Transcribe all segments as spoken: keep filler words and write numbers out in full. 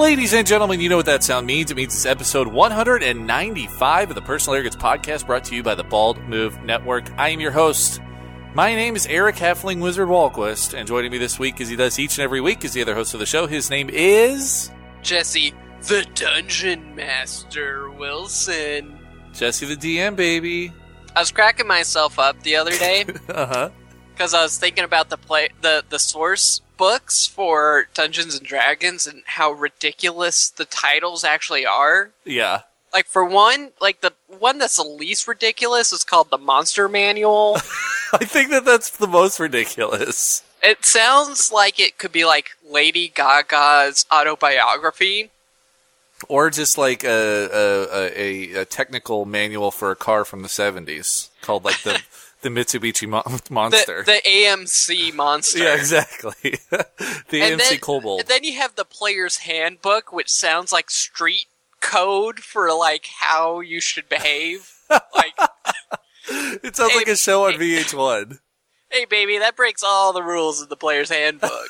Ladies and gentlemen, you know what that sound means. It means it's episode one hundred ninety-five of the Personal Arrogance Podcast, brought to you by the Bald Move Network. I am your host. My name is Eric Halfling Wizard Walquist, and joining me this week, as he does each and every week, is the other host of the show. His name is... Jesse, the Dungeon Master Wilson. Jesse the D M, baby. I was cracking myself up the other day. uh-huh. Because I was thinking about the play, the, the source books for Dungeons and Dragons and how ridiculous the titles actually are. Yeah. Like, for one, like, the one that's the least ridiculous is called the Monster Manual. I think that that's the most ridiculous. It sounds like it could be, like, Lady Gaga's autobiography. Or just, like, a, a, a, a technical manual for a car from the seventies. Called, like, the... The Mitsubishi mo- Monster. The, the A M C Monster. Yeah, exactly. the and A M C then, Kobold. And then you have the Player's Handbook, which sounds like street code for, like, how you should behave. Like, it sounds hey, like a show on hey, V H one. Hey, baby, that breaks all the rules of the Player's Handbook.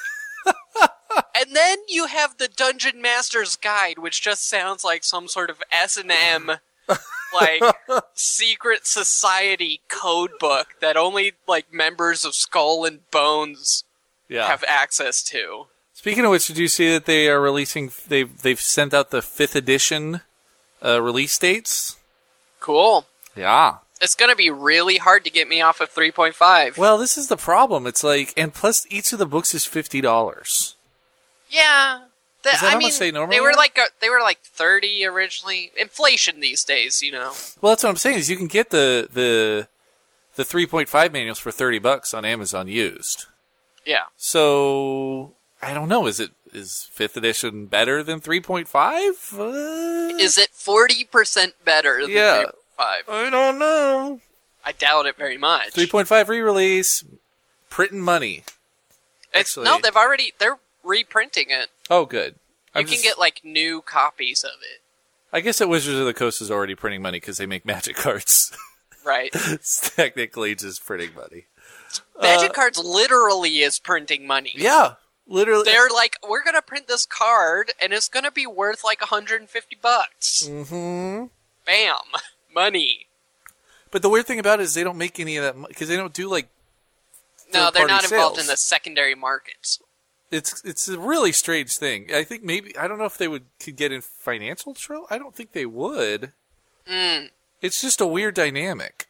And then you have the Dungeon Master's Guide, which just sounds like some sort of S and M... like, secret society code book that only, like, members of Skull and Bones yeah. have access to. Speaking of which, did you see that they are releasing, they've, they've sent out the fifth edition uh, release dates? Cool. Yeah. It's gonna be really hard to get me off of three point five. Well, this is the problem. It's like, and plus each of the books is fifty dollars. Yeah. The, Is that I how mean, much they normally they were are? like, uh, they were like thirty originally. Inflation these days, you know. Well, that's what I'm saying, is you can get the, the, the three point five manuals for thirty bucks on Amazon used. Yeah. So, I don't know, is it, is fifth edition better than three point five? Uh, Is it forty percent better than Yeah. three point five? I don't know. I doubt it very much. three point five re-release, printing money. It's, Actually- no, they've already, they're reprinting it. Oh, good. You I'm can just- get, like, new copies of it. I guess that Wizards of the Coast is already printing money because they make magic cards. Right. It's technically just printing money. Magic Uh, Cards literally is printing money. Yeah, literally. They're like, we're gonna print this card, and it's gonna be worth like one hundred fifty bucks. Mm-hmm. Bam. Money. But the weird thing about it is they don't make any of that because they don't do, like, No, they're third-party not involved sales. in the secondary markets. It's it's a really strange thing. I think maybe, I don't know if they would could get in financial trouble. I don't think they would. Mm. It's just a weird dynamic.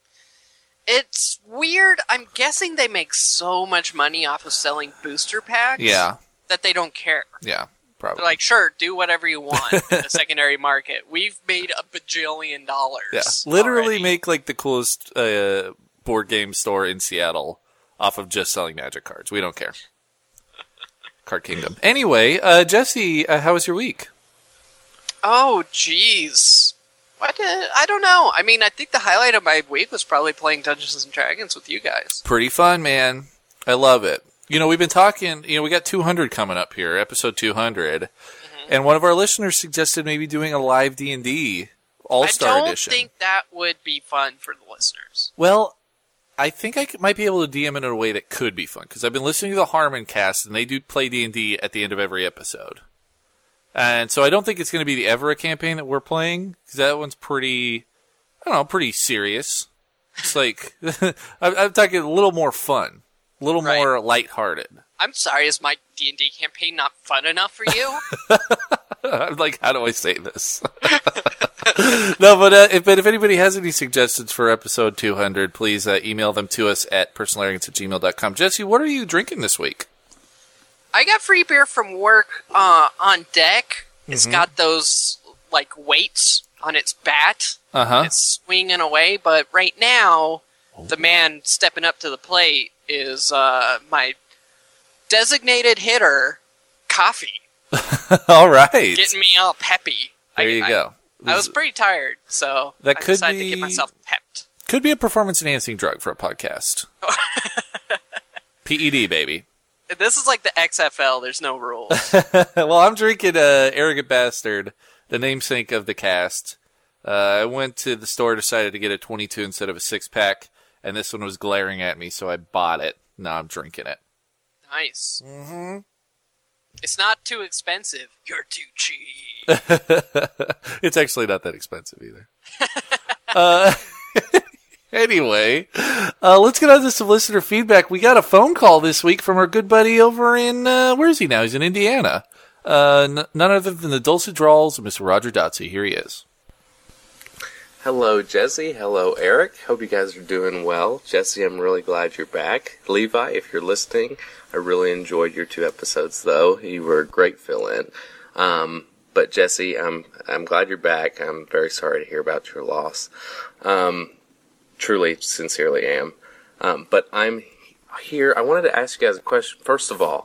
It's weird. I'm guessing they make so much money off of selling booster packs Yeah, that they don't care. yeah, probably. They're like, sure, do whatever you want in the secondary market. We've made a bajillion dollars. Yeah, literally already. make, like, the coolest uh, board game store in Seattle off of just selling magic cards. We don't care. Card Kingdom. Anyway, uh, Jesse, uh, how was your week? Oh, jeez. What? Uh, I don't know. I mean, I think the highlight of my week was probably playing Dungeons and Dragons with you guys. Pretty fun, man. I love it. You know, we've been talking, you know, we got two hundred coming up here, episode two hundred. Mm-hmm. And one of our listeners suggested maybe doing a live D and D All-Star I don't Edition. think that would be fun for the listeners. Well, I think I could- might be able to D M it in a way that could be fun, because I've been listening to the Harmon cast, and they do play D and D at the end of every episode. And so I don't think it's going to be the Evera campaign that we're playing, because that one's pretty, I don't know, pretty serious. It's like, I'm, I'm talking a little more fun, a little Right. more lighthearted. I'm sorry, is my D and D campaign not fun enough for you? I'm like, how do I say this? No, but uh, if, but if anybody has any suggestions for episode two hundred, please uh, email them to us at personalarrogance at gmail dot com. Jesse, what are you drinking this week? I got free beer from work uh, on deck. It's Mhm. got those, like, weights on its bat. Uh-huh. It's swinging away, but right now, the man stepping up to the plate is uh, my designated hitter, Coffee. All right. Getting me all peppy. There I, you I, go. I was pretty tired, so That I could decided to be- get myself pepped. Could be a performance-enhancing drug for a podcast. P E D, baby. This is like the X F L, there's no rules. Well, I'm drinking uh, Arrogant Bastard, the namesake of the cast. Uh, I went to the store, decided to get a twenty-two instead of a six-pack, and this one was glaring at me, so I bought it. Now I'm drinking it. Nice. Mm-hmm. It's not too expensive. You're too cheap. It's actually not that expensive either. uh, anyway, uh, let's get on to some listener feedback. We got a phone call this week from our good buddy over in, uh, where is he now? He's in Indiana. Uh, n- none other than the dulcet drawls of Mister Roger Dotsey. Here he is. Hello, Jesse. Hello, Eric. Hope you guys are doing well. Jesse, I'm really glad you're back. Levi, if you're listening, I really enjoyed your two episodes, though. You were a great fill-in. Um, but Jesse, I'm I'm glad you're back. I'm very sorry to hear about your loss. Um, truly, sincerely am. Um, but I'm here. I wanted to ask you guys a question. First of all,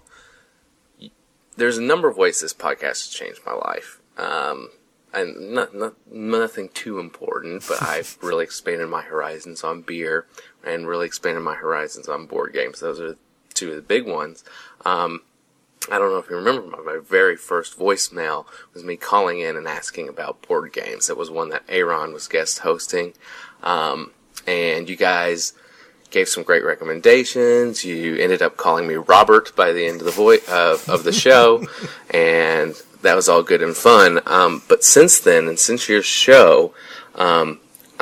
there's a number of ways this podcast has changed my life. Um, and not, not, nothing too important, but I've really expanded my horizons on beer and really expanded my horizons on board games. Those are two of the big ones. Um, I don't know if you remember, my, my very first voicemail was me calling in and asking about board games. It was one that Aaron was guest hosting. Um, and you guys gave some great recommendations. You ended up calling me Robert by the end of the vo- uh, of the show, and that was all good and fun. Um, but since then, and since your show, um,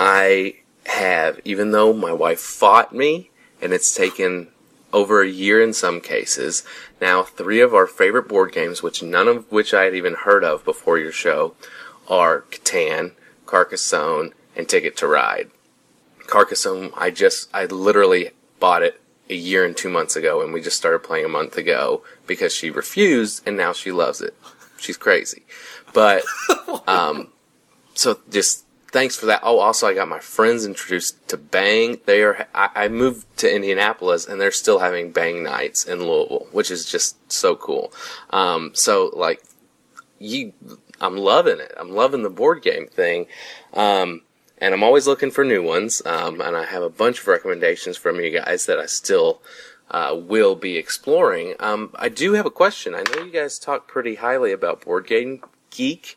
I have, even though my wife fought me, and it's taken over a year in some cases, now three of our favorite board games, which none of which I had even heard of before your show, are Catan, Carcassonne, and Ticket to Ride. Carcassonne, I just, I literally bought it a year and two months ago, and we just started playing a month ago because she refused, and now she loves it. She's crazy. But, um, so just thanks for that. Oh, also, I got my friends introduced to Bang. They are, I, I moved to Indianapolis, and they're still having Bang nights in Louisville, which is just so cool. Um, so, like, you, I'm loving it. I'm loving the board game thing. Um, And I'm always looking for new ones, um, and I have a bunch of recommendations from you guys that I still uh, will be exploring. Um, I do have a question. I know you guys talk pretty highly about Board Game Geek,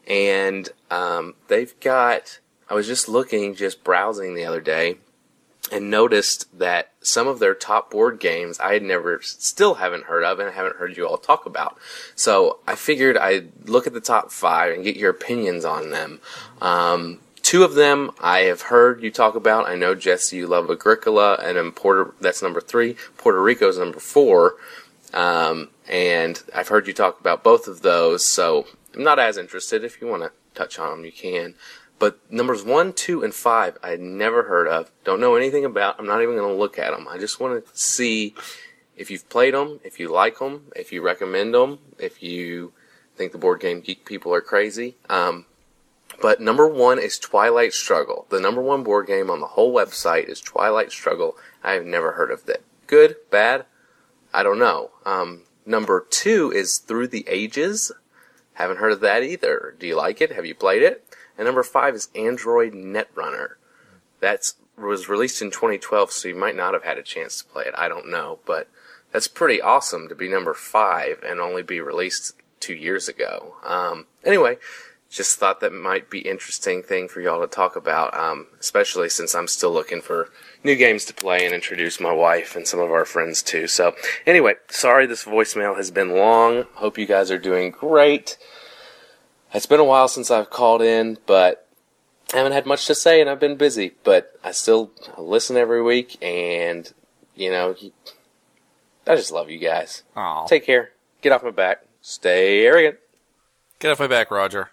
and um, they've got, I was just looking, just browsing the other day, and noticed that some of their top board games I had never, still haven't heard of, and I haven't heard you all talk about. So I figured I'd look at the top five and get your opinions on them. Um... Two of them I have heard you talk about. I know, Jesse, you love Agricola, and in Puerto, that's number three. Puerto Rico's number four. Um, and I've heard you talk about both of those, so I'm not as interested. If you want to touch on them, you can. But numbers one, two, and five I had never heard of. Don't know anything about. I'm not even going to look at them. I just want to see if you've played them, if you like them, if you recommend them, if you think the Board Game Geek people are crazy. Um, But number one is Twilight Struggle. The number one board game on the whole website is Twilight Struggle. I have never heard of that. Good? Bad? I don't know. Um, number two is Through the Ages. Haven't heard of that either. Do you like it? Have you played it? And number five is Android Netrunner. That was released in twenty twelve, so you might not have had a chance to play it. I don't know. But that's pretty awesome to be number five and only be released two years ago. Um, anyway... Just thought that might be an interesting thing for y'all to talk about, um, especially since I'm still looking for new games to play and introduce my wife and some of our friends too. So anyway, sorry this voicemail has been long. Hope you guys are doing great. It's been a while since I've called in, but I haven't had much to say and I've been busy. But I still listen every week, and, you know, I just love you guys. Aww. Take care. Get off my back. Stay arrogant. Get off my back, Roger.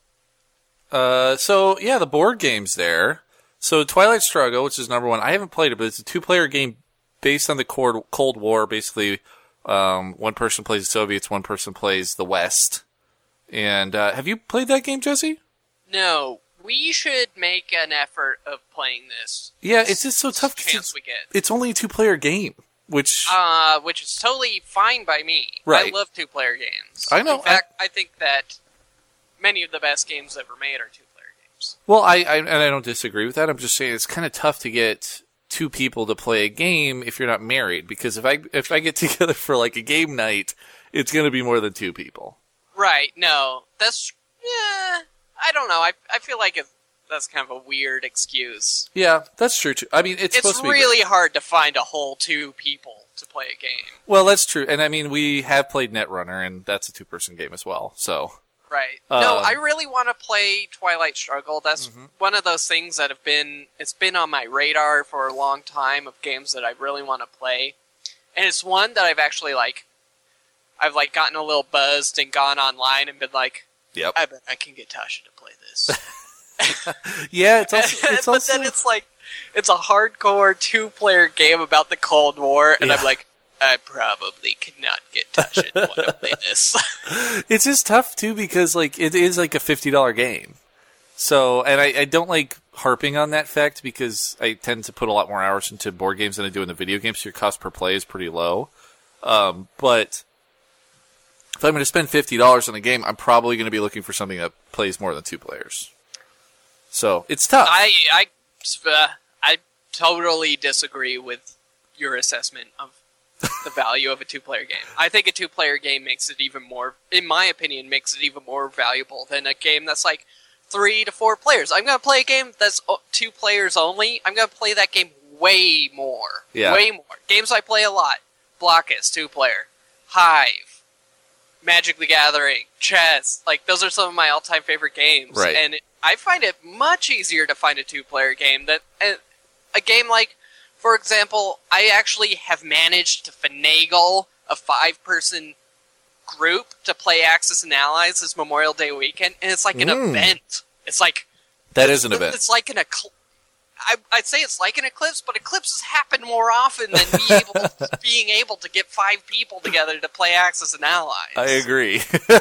Uh, so, yeah, the board game's there. So, Twilight Struggle, which is number one, I haven't played it, but it's a two-player game based on the Cold War. Basically, um, one person plays the Soviets, one person plays the West. And, uh, have you played that game, Jesse? No. We should make an effort of playing this. Yeah, it's just so tough. Chance we get. It's only a two-player game, which... Uh, which is totally fine by me. Right. I love two-player games. I know. In fact, I, I think that many of the best games ever made are two-player games. Well, I, I and I don't disagree with that. I'm just saying it's kind of tough to get two people to play a game if you're not married. Because if I if I get together for like a game night, it's going to be more than two people. Right. No, that's yeah. I don't know. I I feel like it, that's kind of a weird excuse. Yeah, that's true too. I mean, it's, it's supposed to be really great. hard to find a whole two people to play a game. Well, that's true. And I mean, we have played Netrunner, and that's a two-person game as well, so... Right. Um, no, I really want to play Twilight Struggle. That's mm-hmm. one of those things that have been, it's been on my radar for a long time of games that I really want to play. And it's one that I've actually, like, I've, like, gotten a little buzzed and gone online and been like, yep. I bet I can get Tasha to play this. Yeah, it's also... It's but also... then it's like, it's a hardcore two-player game about the Cold War, and yeah. I'm like, I probably cannot get Tasha to want to play this. It's just tough, too, because, like, it is, like, a fifty dollars game. So, and I, I don't like harping on that fact because I tend to put a lot more hours into board games than I do in the video games, so your cost per play is pretty low. Um, but if I'm going to spend fifty dollars on a game, I'm probably going to be looking for something that plays more than two players. So, it's tough. I, I, uh, I totally disagree with your assessment of the value of a two-player game. I think a two-player game makes it even more, in my opinion, makes it even more valuable than a game that's like three to four players. I'm going to play a game that's two players only. I'm going to play that game way more. Yeah. Way more. Games I play a lot. Blockus, two-player. Hive. Magic the Gathering. Chess. Like, those are some of my all-time favorite games. Right. And it, I find it much easier to find a two-player game than a, a game like, for example, I actually have managed to finagle a five-person group to play Axis and Allies this Memorial Day weekend, and it's like an Mm. event. It's like... That is an event. It's like an... Ecl- I, I'd say it's like an eclipse, but eclipses happen more often than be able, being able to get five people together to play Axis and Allies. I agree.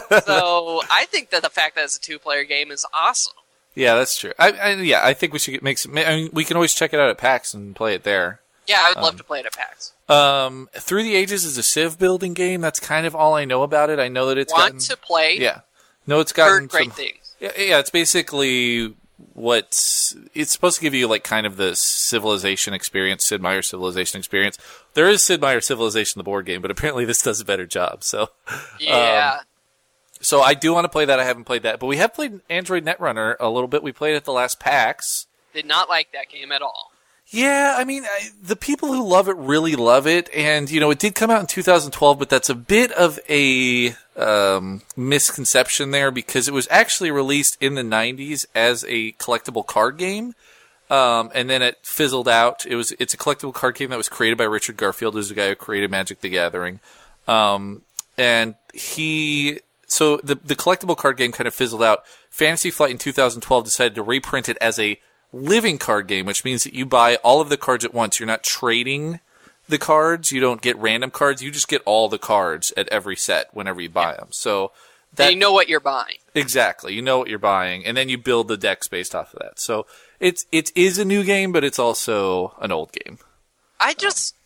So I think that the fact that it's a two-player game is awesome. Yeah, that's true. I, I yeah, I think we should get, make some. I mean, we can always check it out at PAX and play it there. Yeah, I would love Um, to play it at PAX. Um, Through the Ages is a civ building game. That's kind of all I know about it. I know that it's Want gotten, to play? yeah, no, it's gotten Heard great some, things. Yeah, yeah, it's basically what's it's supposed to give you like kind of the Civilization experience, Sid Meier's Civilization experience. There is Sid Meier's Civilization, the board game, but apparently this does a better job. So Yeah. Um, So I do want to play that. I haven't played that. But we have played Android Netrunner a little bit. We played it at the last PAX. Did not like that game at all. Yeah, I mean, I, the people who love it really love it. And, you know, it did come out in two thousand twelve, but that's a bit of a um, misconception there because it was actually released in the nineties as a collectible card game. Um, and then it fizzled out. It was It's a collectible card game that was created by Richard Garfield, who's the guy who created Magic the Gathering. Um, and he... So the the collectible card game kind of fizzled out. Fantasy Flight in two thousand twelve decided to reprint it as a living card game, which means that you buy all of the cards at once. You're not trading the cards. You don't get random cards. You just get all the cards at every set whenever you buy them. So that, And you know what you're buying. exactly. You know what you're buying, and then you build the decks based off of that. So it's it is a new game, but it's also an old game. I just...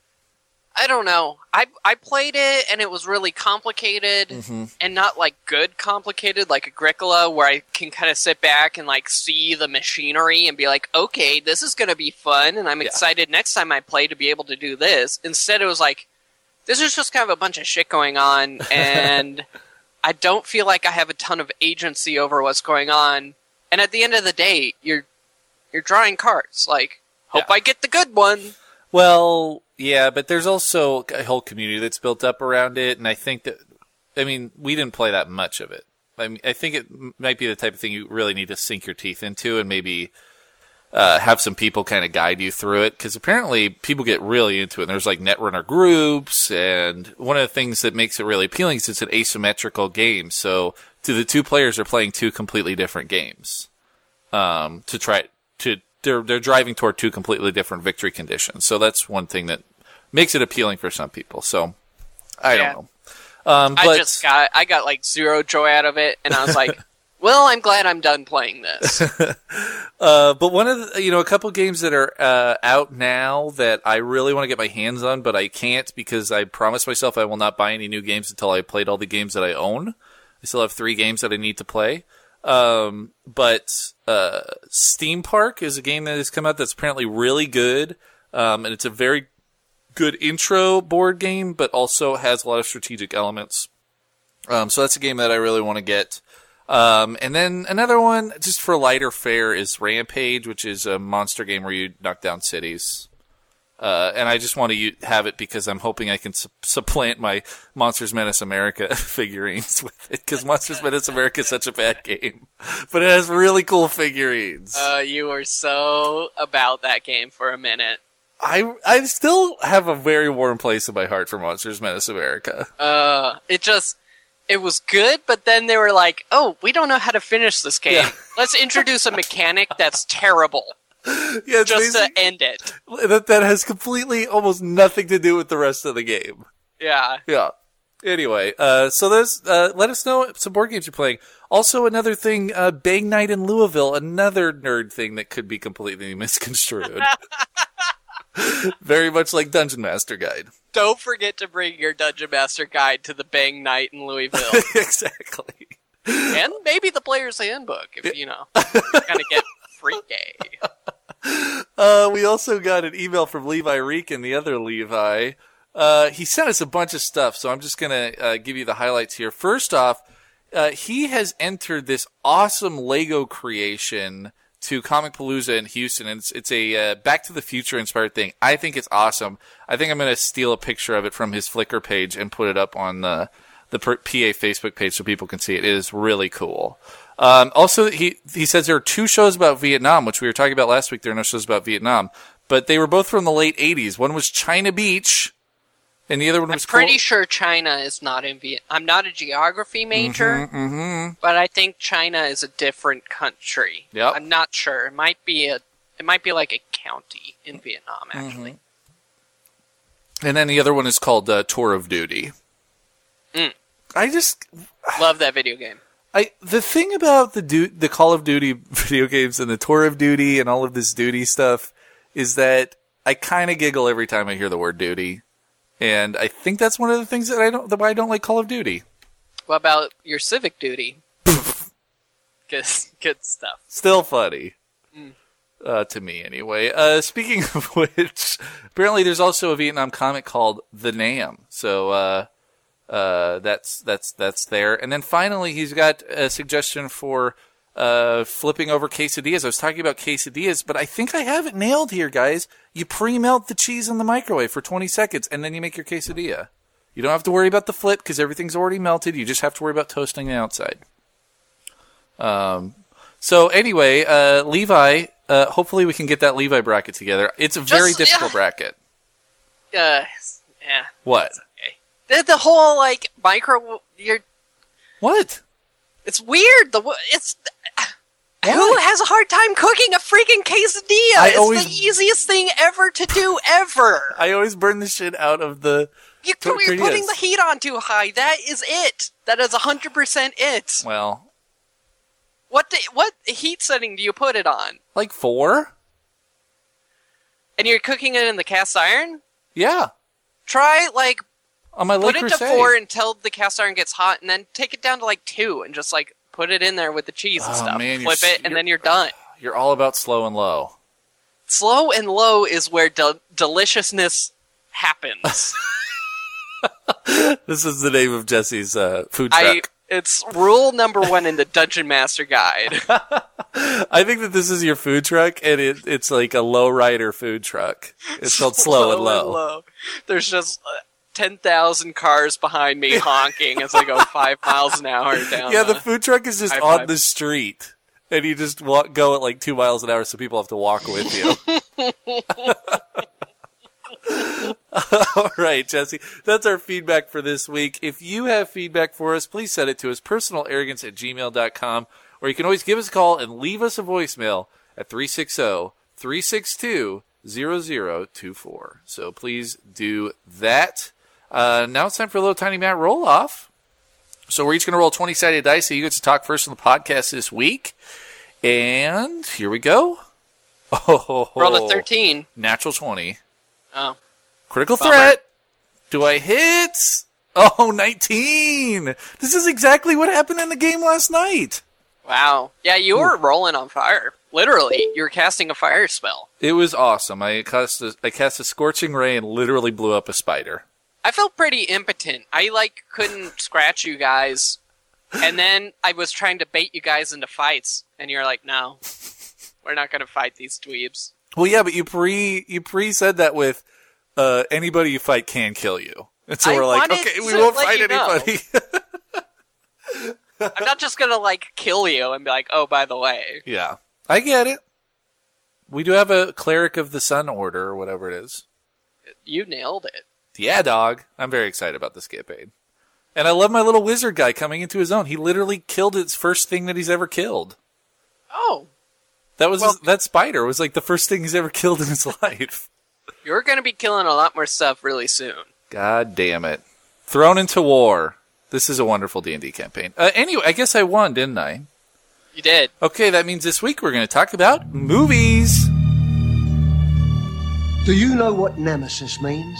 I don't know. I I played it, and it was really complicated, Mm-hmm. and not, like, good complicated, like Agricola, where I can kind of sit back and, like, see the machinery and be like, okay, this is going to be fun, and I'm Yeah. excited next time I play to be able to do this. Instead, it was like, this is just kind of a bunch of shit going on, and I don't feel like I have a ton of agency over what's going on. And at the end of the day, you're you're drawing cards. Like, hope Yeah. I get the good one. Well, yeah, but there's also a whole community that's built up around it, and I think that, I mean, we didn't play that much of it. I mean, I think it m- might be the type of thing you really need to sink your teeth into and maybe uh, have some people kind of guide you through it, because apparently people get really into it, and there's like Netrunner groups, and one of the things that makes it really appealing is it's an asymmetrical game, so to the two players are playing two completely different games um, to try to They're they're driving toward two completely different victory conditions. So that's one thing that makes it appealing for some people. So I Yeah. don't know. Um, but I just got I got like zero joy out of it, and I was like, well, I'm glad I'm done playing this. uh, but one of the, you know a couple games that are uh, out now that I really want to get my hands on, but I can't because I promised myself I will not buy any new games until I played all the games that I own. I still have three games that I need to play. Um, but, uh, Steam Park is a game that has come out that's apparently really good. Um, and it's a very good intro board game, but also has a lot of strategic elements. Um, so that's a game that I really want to get. Um, and then another one, just for lighter fare, is Rampage, which is a monster game where you knock down cities. Uh, and I just want to u- have it because I'm hoping I can su- supplant my Monsters Menace America figurines with it, because Monsters Menace America is such a bad game. But it has really cool figurines. Uh, you were so about that game for a minute. I I still have a very warm place in my heart for Monsters Menace America. Uh, it just, it was good, but then they were like, oh, we don't know how to finish this game. Yeah. Let's introduce a mechanic that's terrible. Yeah, Just to basic- end it. that that has completely almost nothing to do with the rest of the game. Yeah. Yeah. Anyway, uh, so there's, uh, let us know some board games you're playing. Also, another thing, uh, Bang Night in Louisville, another nerd thing that could be completely misconstrued. Very much like Dungeon Master Guide. Don't forget to bring your Dungeon Master Guide to the Bang Night in Louisville. Exactly. And maybe the Player's Handbook, if, you know, you're gonna get freaky. Uh, we also got an email from Levi Reekin, the other Levi. Uh, he sent us a bunch of stuff, so I'm just gonna uh, give you the highlights here. First off, uh, he has entered this awesome Lego creation to Comic Palooza in Houston, and it's, it's a uh, Back to the Future inspired thing. I think it's awesome. I think I'm gonna steal a picture of it from his Flickr page and put it up on the the P A Facebook page so people can see it. It is really cool. Um, also, he he says there are two shows about Vietnam, which we were talking about last week. There are no shows about Vietnam, but they were both from the late eighties. One was China Beach, and the other one I'm was pretty Cool- sure China is not in Vietnam. I'm not a geography major, Mhm, mhm. but I think China is a different country. Yep. I'm not sure. It might be a. It might be like a county in Vietnam, actually. And then the other one is called uh, Tour of Duty. Mm. I just Love that video game. I the thing about the du- the Call of Duty video games and the Tour of Duty and all of this duty stuff is that I kind of giggle every time I hear the word duty, and I think that's one of the things that I don't that why I don't like Call of Duty. What about your civic duty? good, good stuff. Still funny. Uh, to me, anyway. Uh, speaking of which, apparently there's also a Vietnam comic called The Nam. So, uh, uh, that's, that's, that's there. And then finally, he's got a suggestion for, uh, flipping over quesadillas. I was talking about quesadillas, but I think I have it nailed here, guys. You pre-melt the cheese in the microwave for twenty seconds, and then you make your quesadilla. You don't have to worry about the flip, because everything's already melted. You just have to worry about toasting the outside. Um, so anyway, uh, Levi, uh, hopefully we can get that Levi bracket together. It's a very Just- difficult yeah. bracket. Uh, yeah. What? Okay. The, the whole like micro. You're. What? It's weird. The w- it's. Who Why? has a hard time cooking a freaking quesadilla? I it's always- the easiest thing ever to do ever. I always burn the shit out of the... You, Tor- you're putting tortillas. the heat on too high. That is it. That is one hundred percent it. Well, What the, what heat setting do you put it on? like four? And you're cooking it in the cast iron? Yeah. Try, like, On my Le put it to Creuset. four until the cast iron gets hot, and then take it down to, like, two, and just, like, put it in there with the cheese and Oh, stuff. man, you're Flip s- it, and you're- then you're done. You're all about slow and low. Slow and low is where del- deliciousness happens. This is the name of Jesse's uh, food truck. I. It's rule number one in the Dungeon Master Guide. I think that this is your food truck, and it, it's like a low rider food truck. It's called Slow, and Low. There's just uh, ten thousand cars behind me honking as I go five miles an hour down. Yeah, the the- food truck is just high on five. the street, and you just walk, go at like two miles an hour, so people have to walk with you. All right, Jesse, that's our feedback for this week. If you have feedback for us, please send it to us, personalarrogance at gmail dot com, or you can always give us a call and leave us a voicemail at three six zero, three six two, zero zero two four. So please do that. Uh, now it's time for a little Tiny Matt roll-off. So we're each going to roll twenty-sided dice, so you get to talk first on the podcast this week. And here we go. Oh, Rolled a thirteen. Natural twenty. Oh. Critical Bummer. threat. Do I hit? Oh, nineteen. This is exactly what happened in the game last night. Wow. Yeah, you were rolling on fire. Literally. You were casting a fire spell. It was awesome. I cast a, I cast a scorching ray and literally blew up a spider. I felt pretty impotent. I, like, couldn't scratch you guys. And then I was trying to bait you guys into fights. And you're like, no. We're not going to fight these dweebs. Well, yeah, but you pre you pre said that with uh, anybody you fight can kill you. And so I we're like, wanted okay, we to won't let fight you know. anybody. I'm not just gonna, like, kill you and be like, oh, by the way. Yeah, I get it. We do have a Cleric of the Sun Order, or whatever it is. You nailed it. Yeah, dog. I'm very excited about this campaign. And I love my little wizard guy coming into his own. He literally killed its first thing that he's ever killed. Oh. That was Well- his, that spider was like the first thing he's ever killed in his life. You're gonna be killing a lot more stuff really soon. God damn it. Thrown into war. This is a wonderful D and D campaign. Uh, anyway, I guess I won, didn't I? You did. Okay, that means this week we're going to talk about movies. Do you know what nemesis means?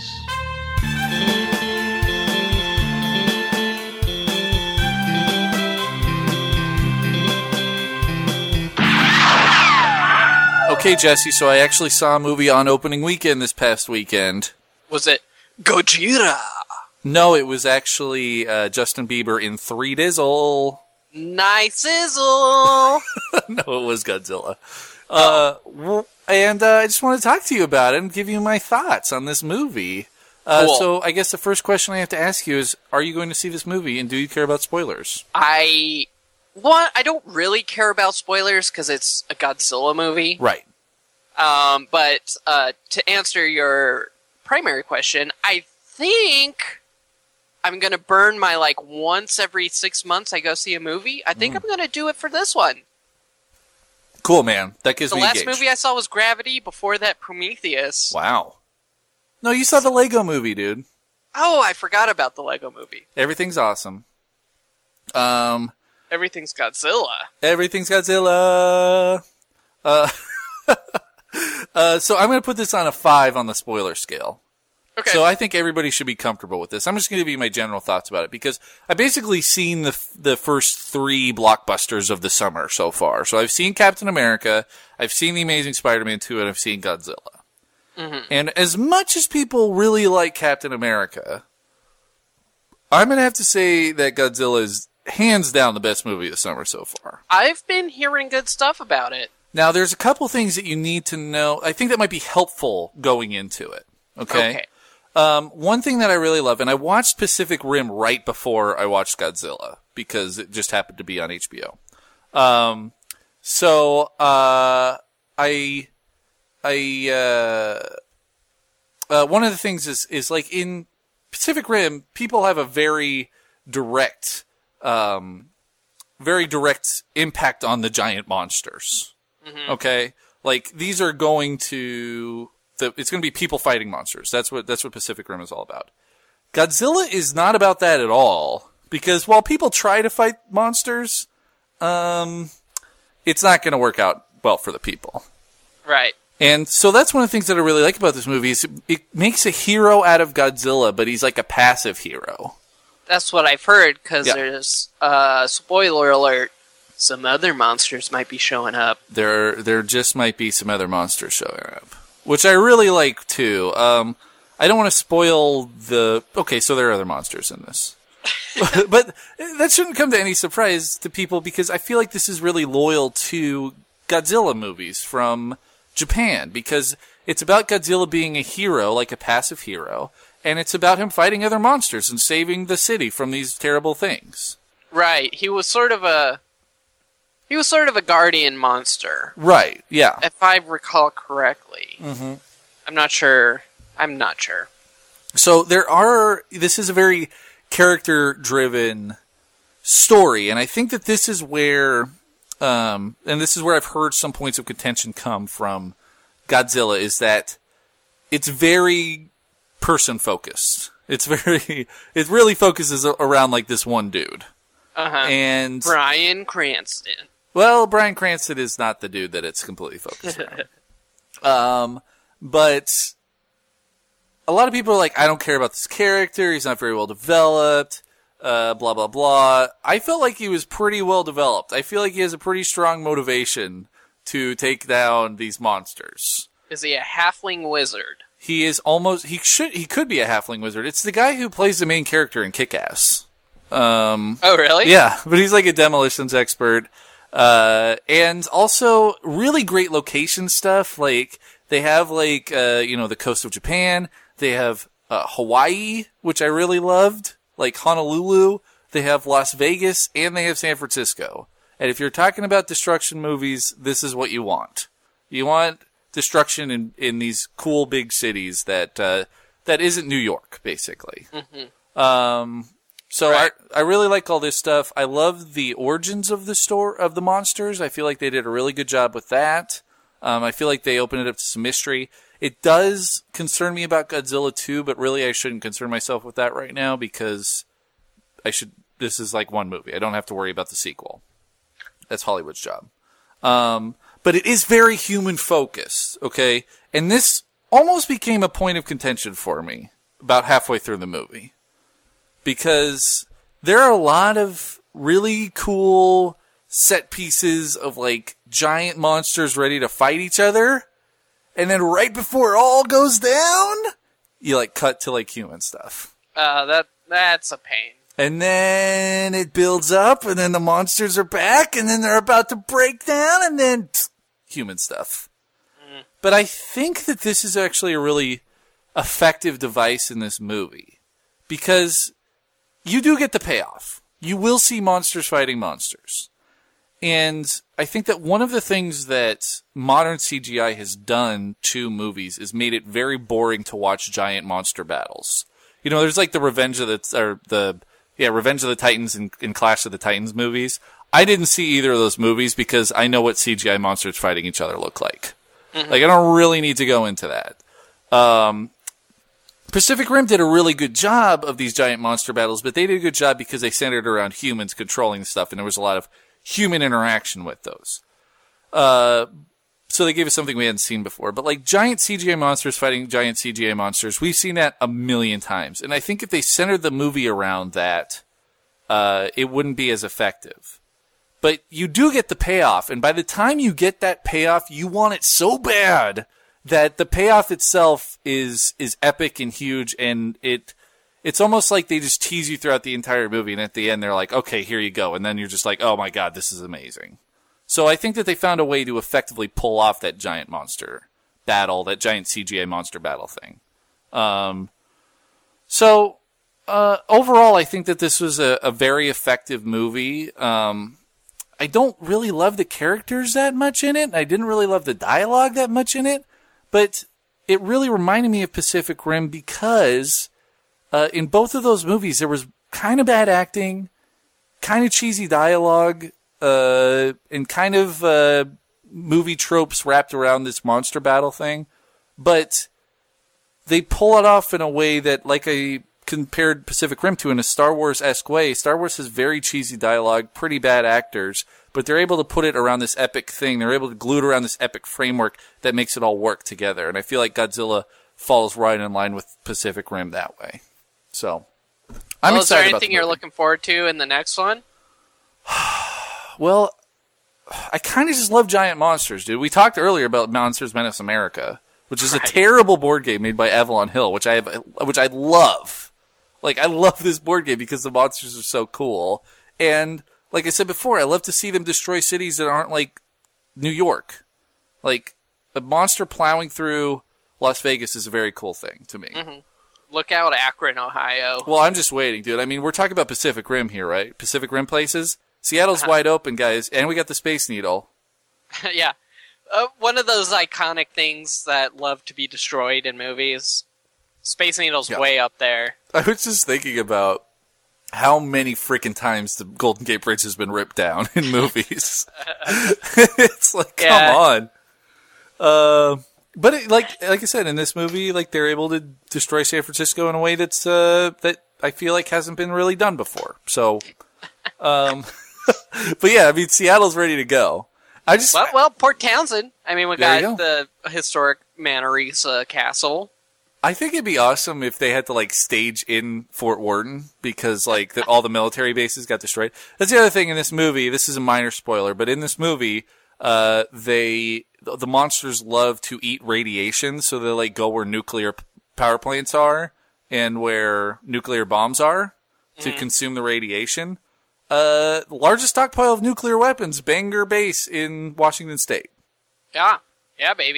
Okay, Jesse, so I actually saw a movie on opening weekend this past weekend. Was it Gojira? No, it was actually uh, Justin Bieber in Three Dizzle. Nice sizzle. No, it was Godzilla. Uh, w- and uh, I just want to talk to you about it and give you my thoughts on this movie. Uh, Cool. So I guess the first question I have to ask you is, are you going to see this movie, and do you care about spoilers? I one. I don't really care about spoilers because it's a Godzilla movie. Right. Um, but uh, to answer your primary question, I think I'm gonna burn my like once every six months I go see a movie. I think I'm gonna do it for this one. Cool, man. That gives The me last a gauge. movie I saw was Gravity. Before that, Prometheus. Wow. No, you saw the Lego movie, dude. Oh, I forgot about the Lego movie. Everything's awesome. Um, Everything's Godzilla. everything's Godzilla. Uh, uh, so I'm going to put this on a five on the spoiler scale. Okay. So I think everybody should be comfortable with this. I'm just going to give you my general thoughts about it because I've basically seen the the first three blockbusters of the summer so far. So I've seen Captain America, I've seen The Amazing Spider-Man two, and I've seen Godzilla. Mm-hmm. And as much as people really like Captain America, I'm going to have to say that Godzilla is hands down the best movie of the summer so far. I've been hearing good stuff about it. Now, there's a couple things that you need to know. I think that might be helpful going into it. Okay? Okay. Um, one thing that I really love, and I watched Pacific Rim right before I watched Godzilla because it just happened to be on H B O. Um, so, uh, I, I, uh, uh, one of the things is, is like in Pacific Rim, people have a very direct, um, very direct impact on the giant monsters. Mm-hmm. Okay? Like, these are going to, the, it's going to be people fighting monsters. That's what, that's what Pacific Rim is all about. Godzilla is not about that at all, because while people try to fight monsters, um, it's not going to work out well for the people. Right. And so that's one of the things that I really like about this movie is it, it makes a hero out of Godzilla, but he's like a passive hero. That's what I've heard, because Yeah. there's, uh, spoiler alert, some other monsters might be showing up. There, there just might be some other monsters showing up, which I really like too. Um, I don't want to spoil the. Okay, so there are other monsters in this, but that shouldn't come to any surprise to people because I feel like this is really loyal to Godzilla movies from Japan because it's about Godzilla being a hero, like a passive hero, and it's about him fighting other monsters and saving the city from these terrible things. Right. He was sort of a, he was sort of a guardian monster, Right? Yeah. if I recall correctly. Mm-hmm. I'm not sure. I'm not sure. So there are, this is a very character-driven story, and I think that this is where, um, and this is where I've heard some points of contention come from Godzilla, is that it's very person-focused. It's very, it really focuses around like this one dude. Uh-huh. And, Bryan Cranston. well, Bryan Cranston is not the dude that it's completely focused around. Um, but a lot of people are like, I don't care about this character. He's not very well developed. Uh, blah, blah, blah. I felt like he was pretty well developed. I feel like he has a pretty strong motivation to take down these monsters. Is he a halfling wizard? He is almost, he should, he could be a halfling wizard. It's the guy who plays the main character in Kick-Ass. Um, Oh, really? yeah, but he's like a demolitions expert. Uh, and also really great location stuff. Like, they have like, uh, you know, the coast of Japan. They have uh, Hawaii, which I really loved, like Honolulu. They have Las Vegas, and they have San Francisco. And if you're talking about destruction movies, this is what you want. You want destruction in, in these cool big cities that uh, that isn't New York, basically. Mm-hmm. Um, so right. I I really like all this stuff. I love the origins of the store of the monsters. I feel like they did a really good job with that. Um, I feel like they opened it up to some mystery. It does concern me about Godzilla two, but really I shouldn't concern myself with that right now because I should. This is like one movie. I don't have to worry about the sequel. That's Hollywood's job. Um, but it is very human focused, okay? And this almost became a point of contention for me about halfway through the movie. Because there are a lot of really cool set pieces of like giant monsters ready to fight each other. And then right before it all goes down, you like cut to like human stuff. Uh, that that's a pain. And then it builds up, and then the monsters are back, and then they're about to break down, and then pfft, human stuff. Mm. But I think that this is actually a really effective device in this movie. Because you do get the payoff. You will see monsters fighting monsters. And I think that one of the things that modern C G I has done to movies is made it very boring to watch giant monster battles. You know, there's like the Revenge of the... or the Yeah, Revenge of the Titans and, and Clash of the Titans movies. I didn't see either of those movies because I know what C G I monsters fighting each other look like. Mm-hmm. Like, I don't really need to go into that. Um, Pacific Rim did a really good job of these giant monster battles, but they did a good job because they centered around humans controlling stuff, and there was a lot of human interaction with those. Uh, so they gave us something we hadn't seen before. But, like, giant C G I monsters fighting giant C G I monsters, we've seen that a million times. And I think if they centered the movie around that, uh, it wouldn't be as effective. But you do get the payoff, and by the time you get that payoff, you want it so bad that the payoff itself is is epic and huge, and it it's almost like they just tease you throughout the entire movie, and at the end they're like, okay, here you go. And then you're just like, oh my god, this is amazing. So I think that they found a way to effectively pull off that giant monster battle, that giant C G I monster battle thing. Um, so uh, overall, I think that this was a, a very effective movie. Um, I don't really love the characters that much in it. I didn't really love the dialogue that much in it. But it really reminded me of Pacific Rim because uh, in both of those movies, there was kind of bad acting, kind of cheesy dialogue, Uh, and kind of uh, movie tropes wrapped around this monster battle thing. But they pull it off in a way that, like I compared Pacific Rim to in a Star Wars-esque way. Star Wars has very cheesy dialogue, pretty bad actors, but they're able to put it around this epic thing. They're able to glue it around this epic framework that makes it all work together. And I feel like Godzilla falls right in line with Pacific Rim that way. So, I'm well, excited about is there the anything you're movie. looking forward to in the next one? Well, I kind of just love giant monsters, dude. We talked earlier about Monsters Menace America, which is right. a terrible board game made by Avalon Hill, which I have, which I love. Like, I love this board game because the monsters are so cool. And, like I said before, I love to see them destroy cities that aren't, like, New York. Like, a monster plowing through Las Vegas is a very cool thing to me. Mm-hmm. Look out, Akron, Ohio. Well, I'm just waiting, dude. I mean, we're talking about Pacific Rim here, right? Pacific Rim places? Seattle's uh-huh. wide open, guys, and we got the Space Needle. yeah. Uh, one of those iconic things that love to be destroyed in movies. Space Needle's yeah. way up there. I was just thinking about how many freaking times the Golden Gate Bridge has been ripped down in movies. It's like, come yeah. on. Uh, but it, like like I said, in this movie, like they're able to destroy San Francisco in a way that's uh, that I feel like hasn't been really done before. So, um, but yeah, I mean, Seattle's ready to go. I just well, well, Port Townsend. I mean, we got go. the historic Manor-East Castle. I think it'd be awesome if they had to like stage in Fort Worden because like the, all the military bases got destroyed. That's the other thing in this movie. This is a minor spoiler, but in this movie, uh, they the monsters love to eat radiation, so they like go where nuclear power plants are and where nuclear bombs are to mm-hmm. consume the radiation. Uh, the largest stockpile of nuclear weapons, Bangor Base in Washington State. Yeah, yeah, baby.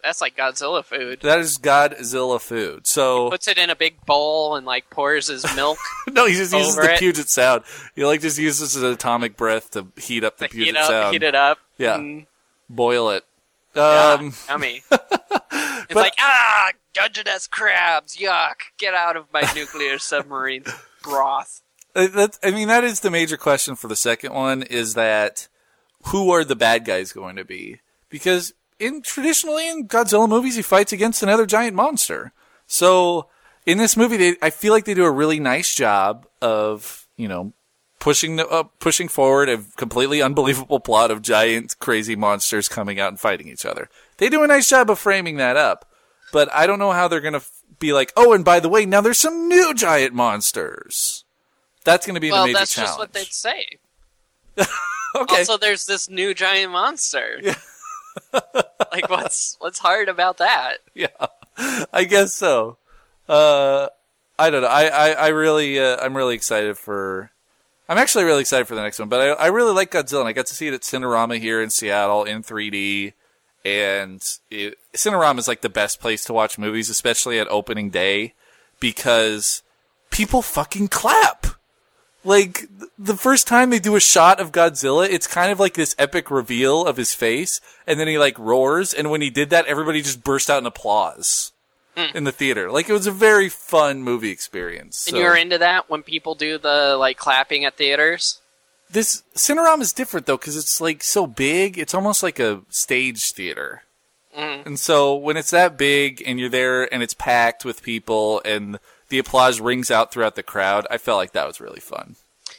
That's like Godzilla food. That is Godzilla food. So Puts it in a big bowl and like pours his milk. no, he just uses over the it. Puget Sound. He like just uses his atomic breath to heat up the to Puget heat, up, Sound. heat it up. Yeah. Mm, Boil it. yeah, Um, yummy. It's like, ah, Dungeness crabs, yuck. Get out of my nuclear submarine broth. Uh, That, I mean, that is the major question for the second one, is that who are the bad guys going to be? Because in traditionally in Godzilla movies, he fights against another giant monster. So in this movie, they, I feel like they do a really nice job of, you know, pushing the, uh, pushing forward a completely unbelievable plot of giant crazy monsters coming out and fighting each other. They do a nice job of framing that up, but I don't know how they're going to f- be like, oh, and by the way, now there's some new giant monsters. That's going to be Well, the major that's challenge. just what they'd say. Okay. Also, there's this new giant monster. Yeah. Like, what's what's hard about that? Yeah, I guess so. Uh, I don't know. I, I, I really, uh, I'm really excited for, I'm actually really excited for the next one, but I, I really like Godzilla, and I got to see it at Cinerama here in Seattle in three D, and it, Cinerama is like the best place to watch movies, especially at opening day, because people fucking clap. Like, th- the first time they do a shot of Godzilla, it's kind of like this epic reveal of his face, and then he, like, roars, and when he did that, everybody just burst out in applause Mm. in the theater. Like, it was a very fun movie experience. And So, you're into that when people do the, like, clapping at theaters? this Cinerama is different, though, because it's, like, so big, it's almost like a stage theater. Mm. And so, when it's that big, and you're there, and it's packed with people, and the applause rings out throughout the crowd, I felt like that was really fun.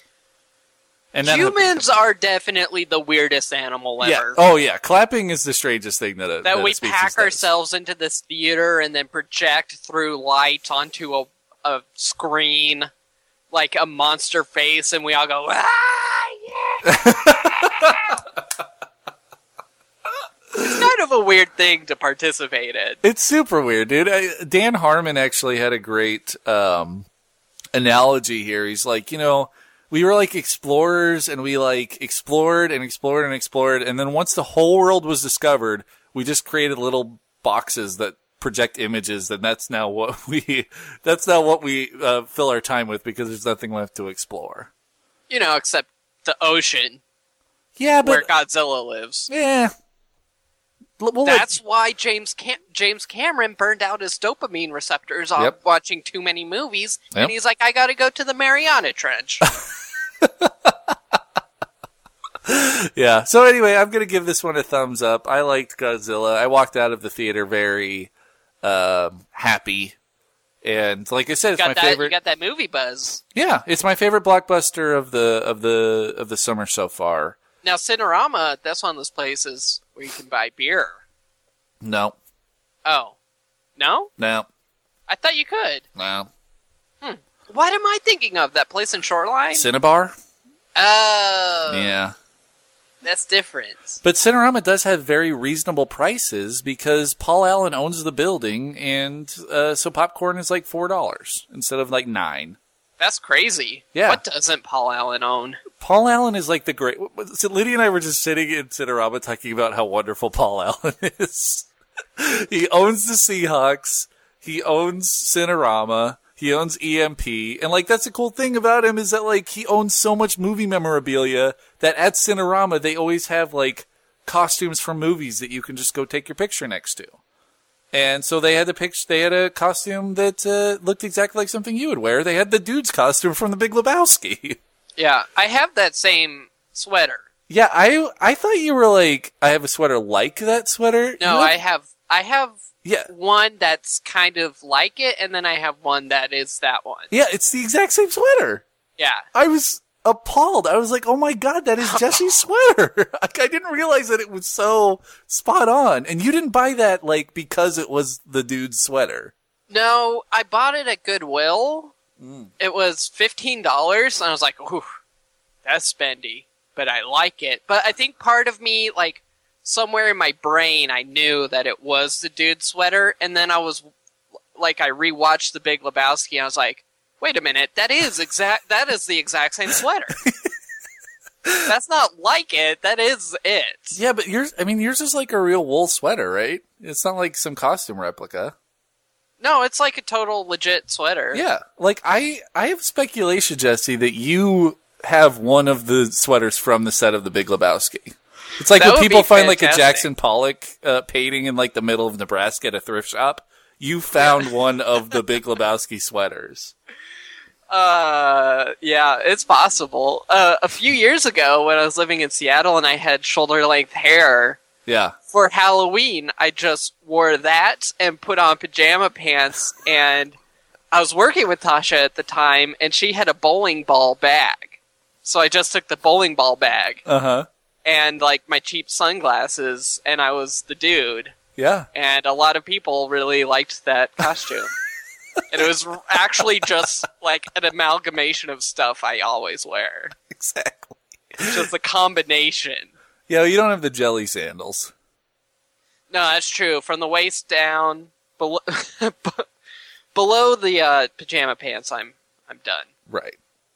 And then Humans are definitely the weirdest animal yeah. ever. Oh yeah, clapping is the strangest thing that a, that a we species pack does. ourselves into this theater and then project through light onto a, a screen like a monster face, and we all go, ah, yeah! It's kind of a weird thing to participate in. It's super weird, dude. I, Dan Harmon actually had a great um, analogy here. He's like, you know, we were like explorers, and we like explored and explored and explored, and then once the whole world was discovered, we just created little boxes that project images, and that's now what we that's now what we uh, fill our time with, because there's nothing left to explore. You know, except the ocean Yeah, but where Godzilla lives. yeah. L- We'll let- That's why James Cam- James Cameron burned out his dopamine receptors on Yep. watching too many movies, Yep. and he's like, I gotta go to the Mariana Trench. Yeah. So anyway, I'm gonna give this one a thumbs up. I liked Godzilla. I walked out of the theater very um, happy, and like I said, it's got my that, favorite. You got that movie buzz. Yeah, it's my favorite blockbuster of the of the of the summer so far. Now, Cinerama, that's one of those places where you can buy beer. No, Oh. No? no, I thought you could. no. What am I thinking of? That place in Shoreline? Cinebar. Oh. Yeah. That's different. But Cinerama does have very reasonable prices because Paul Allen owns the building, and uh, so popcorn is like four dollars instead of like nine. That's crazy. Yeah. What doesn't Paul Allen own? Paul Allen is like the great. So Lydia and I were just sitting in Cinerama talking about how wonderful Paul Allen is. He owns the Seahawks. He owns Cinerama. He owns E M P. And like that's the cool thing about him is that like he owns so much movie memorabilia that at Cinerama they always have like costumes from movies that you can just go take your picture next to. And so they had a picture. They had a costume that uh, looked exactly like something you would wear. They had the dude's costume from The Big Lebowski. Yeah, I have that same sweater. Yeah, I I thought you were like, I have a sweater like that sweater. No, You I have- have I have Yeah, one that's kind of like it, and then I have one that is that one. yeah, it's the exact same sweater. Yeah. I was appalled. I was like, oh my god, that is Jesse's sweater. Like, I didn't realize that it was so spot on. And you didn't buy that like because it was the dude's sweater. No, I bought it at Goodwill. Mm. It was fifteen dollars, and I was like, ooh, that's spendy. But I like it. But I think part of me, like, somewhere in my brain, I knew that it was the dude's sweater, and then I was, like, I rewatched The Big Lebowski, and I was like, wait a minute, that is exact, that is the exact same sweater. That's not like it. That is it. Yeah, but yours, I mean, yours is like a real wool sweater, right? It's not like some costume replica. No, it's like a total legit sweater. Yeah. Like, I, I have speculation, Jesse, that you have one of the sweaters from the set of The Big Lebowski. It's like That when would people be find like a fantastic. Jackson Pollock uh, painting in like the middle of Nebraska at a thrift shop. You found one of the Big Lebowski sweaters. Uh, yeah, it's possible. Uh, a few years ago when I was living in Seattle and I had shoulder-length hair, Yeah. for Halloween, I just wore that and put on pajama pants, and I was working with Tasha at the time, and she had a bowling ball bag. So I just took the bowling ball bag Uh-huh. and, like, my cheap sunglasses, and I was the dude. Yeah. And a lot of people really liked that costume. And it was actually just, like, an amalgamation of stuff I always wear. Exactly. Just a combination. Yeah, you don't have the jelly sandals. No, that's true. From the waist down, below, below the uh, pajama pants, I'm I'm done. Right.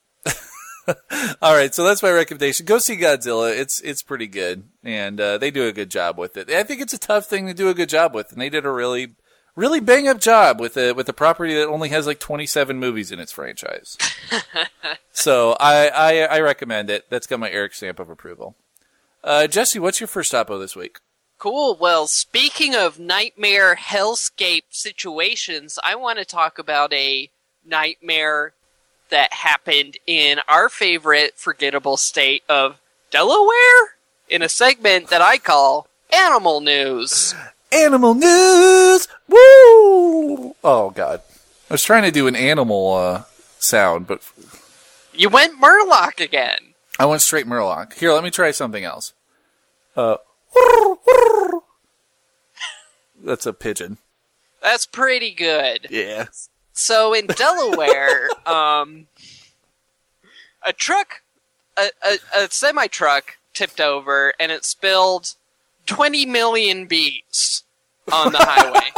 All right, so that's my recommendation. Go see Godzilla. It's it's pretty good, and uh, they do a good job with it. I think it's a tough thing to do a good job with, and they did a really, really bang up job with a with a property that only has like twenty-seven movies in its franchise. So I, I I recommend it. That's got my Eric stamp of approval. Uh, Jesse, what's your first topo this week? Cool. Well, speaking of nightmare hellscape situations, I want to talk about a nightmare that happened in our favorite forgettable state of Delaware in a segment that I call Animal News. Animal news! Woo! Oh, God. I was trying to do an animal uh, sound, but You went Murloc again. I went straight Murloc. Here, let me try something else. Uh, that's a pigeon. That's pretty good. Yeah. So in Delaware, um, a truck, a, a, a semi-truck tipped over and it spilled twenty million bees on the highway.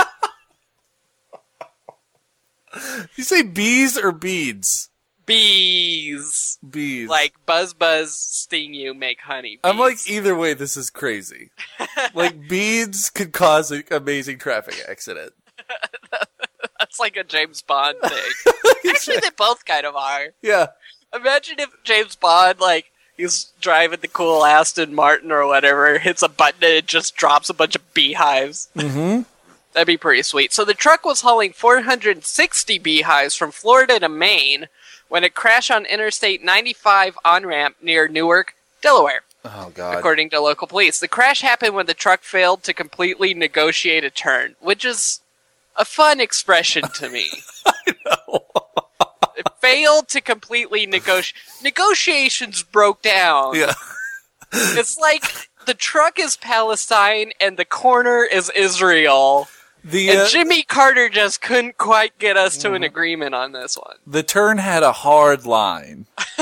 You say bees or beads? Bees. Bees. Like buzz buzz sting you, make honey. I'm like, Bees. either way, this is crazy. Like, beads could cause an amazing traffic accident. That's like a James Bond thing. Actually, they both kind of are. Yeah. Imagine if James Bond, like, he's driving the cool Aston Martin or whatever, hits a button and it just drops a bunch of beehives. Mm-hmm. That'd be pretty sweet. So the truck was hauling four hundred sixty beehives from Florida to Maine when it crashed on Interstate ninety-five on-ramp near Newark, Delaware, Oh, God. according to local police. The crash happened when the truck failed to completely negotiate a turn, which is a fun expression to me. I know. It failed to completely negotiate. Negotiations broke down. Yeah. It's like the truck is Palestine and the corner is Israel. The, And uh, Jimmy Carter just couldn't quite get us to an agreement on this one. the turn had a hard line.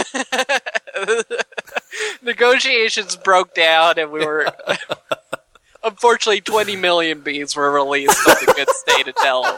Negotiations broke down and we were... Unfortunately, twenty million bees were released from the good state of Delaware.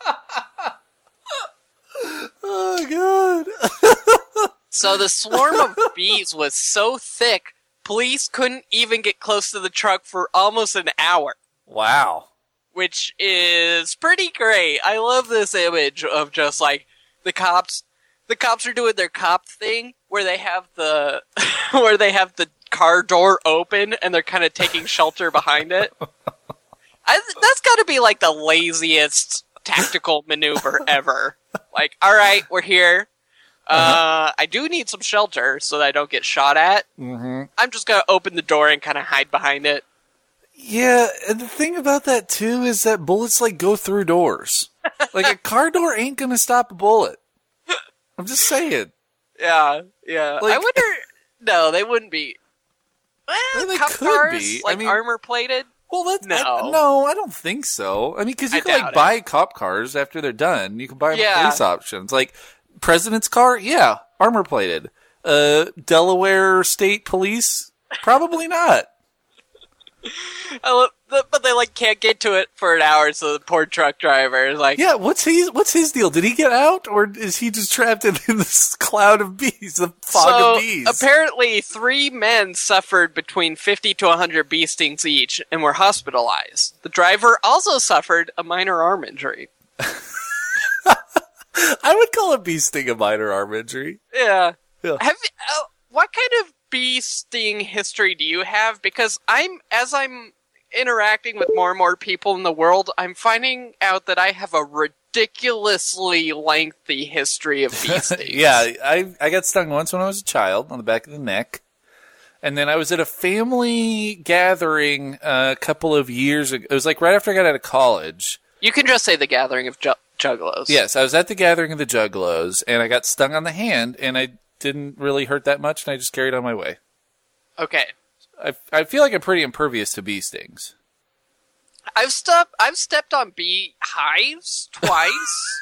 Oh, God. So the swarm of bees was so thick, police couldn't even get close to the truck for almost an hour. Wow. Which is pretty great. I love this image of just like the cops. The cops are doing their cop thing where they have the where they have the car door open and they're kind of taking shelter behind it. I, that's got to be like the laziest tactical maneuver ever. Like, all right, we're here. Uh, I do need some shelter so that I don't get shot at. Mm-hmm. I'm just gonna open the door and kind of hide behind it. Yeah, and the thing about that, too, is that bullets, like, go through doors. Like, a car door ain't gonna stop a bullet. I'm just saying. Yeah, yeah. Like- I wonder. No, they wouldn't be. Well, Well, they cop could cars, be. I like mean- armor plated. Well, that's... No. I, no, I don't think so. I mean, because you I can, like, doubt it. buy cop cars after they're done. You can buy Yeah. police options. Like, President's car? Yeah, armor-plated. Uh, Delaware State Police? Probably not. I love, the, but they like can't get to it for an hour, so the poor truck driver is like, Yeah, what's his what's his deal? Did he get out, or is he just trapped in, in this cloud of bees, the fog so of bees? apparently three men suffered between fifty to one hundred bee stings each and were hospitalized. The driver also suffered a minor arm injury. I would call a bee sting a minor arm injury. Yeah. Yeah. Have you, uh, what kind of bee sting history do you have? Because I'm, as I'm interacting with more and more people in the world, I'm finding out that I have a ridiculously lengthy history of bee stings. Yeah, I I got stung once when I was a child on the back of the neck. And then I was at a family gathering uh, a couple of years ago. It was like right after I got out of college. You can just say the gathering of ju- juggalos. Yes, I was at the gathering of the Juggalos, and I got stung on the hand, and I didn't really hurt that much, and I just carried on my way. Okay. I, I feel like I'm pretty impervious to bee stings. I've stepped I've stepped on bee hives twice.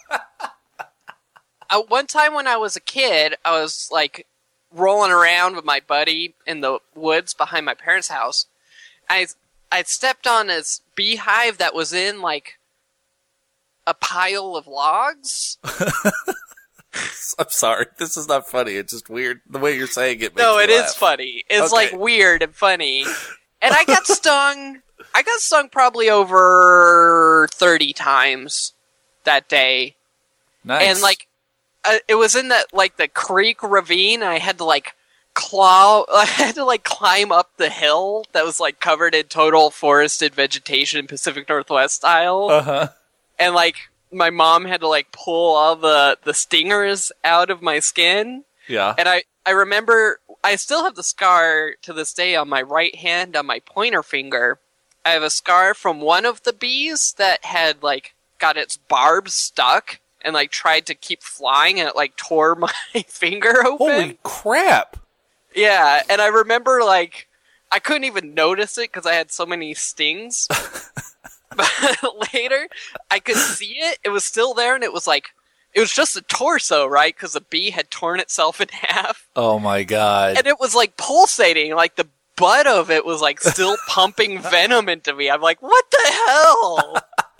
uh, one time when I was a kid, I was like rolling around with my buddy in the woods behind my parents' house. I I stepped on this beehive that was in like a pile of logs. I'm sorry, this is not funny. It's just weird. The way you're saying it makes No, me it laugh. is funny. It's Okay. like weird and funny. And I got stung. I got stung probably over thirty times that day. Nice. And like, uh, it was in that like the creek ravine. And I had to like claw. I had to like climb up the hill that was like covered in total forested vegetation, Pacific Northwest style. Uh-huh. And like, my mom had to like pull all the the stingers out of my skin. Yeah. And I, I remember, I still have the scar to this day on my right hand, on my pointer finger. I have a scar from one of the bees that had, like, got its barbs stuck and, like, tried to keep flying, and it, like, tore my finger open. Holy crap. Yeah, and I remember, like, I couldn't even notice it because I had so many stings. But later, I could see it. It was still there, and it was, like, it was just a torso, right? Because the bee had torn itself in half. Oh my god. And it was like pulsating, like the butt of it was like still pumping venom into me. I'm like, what the hell?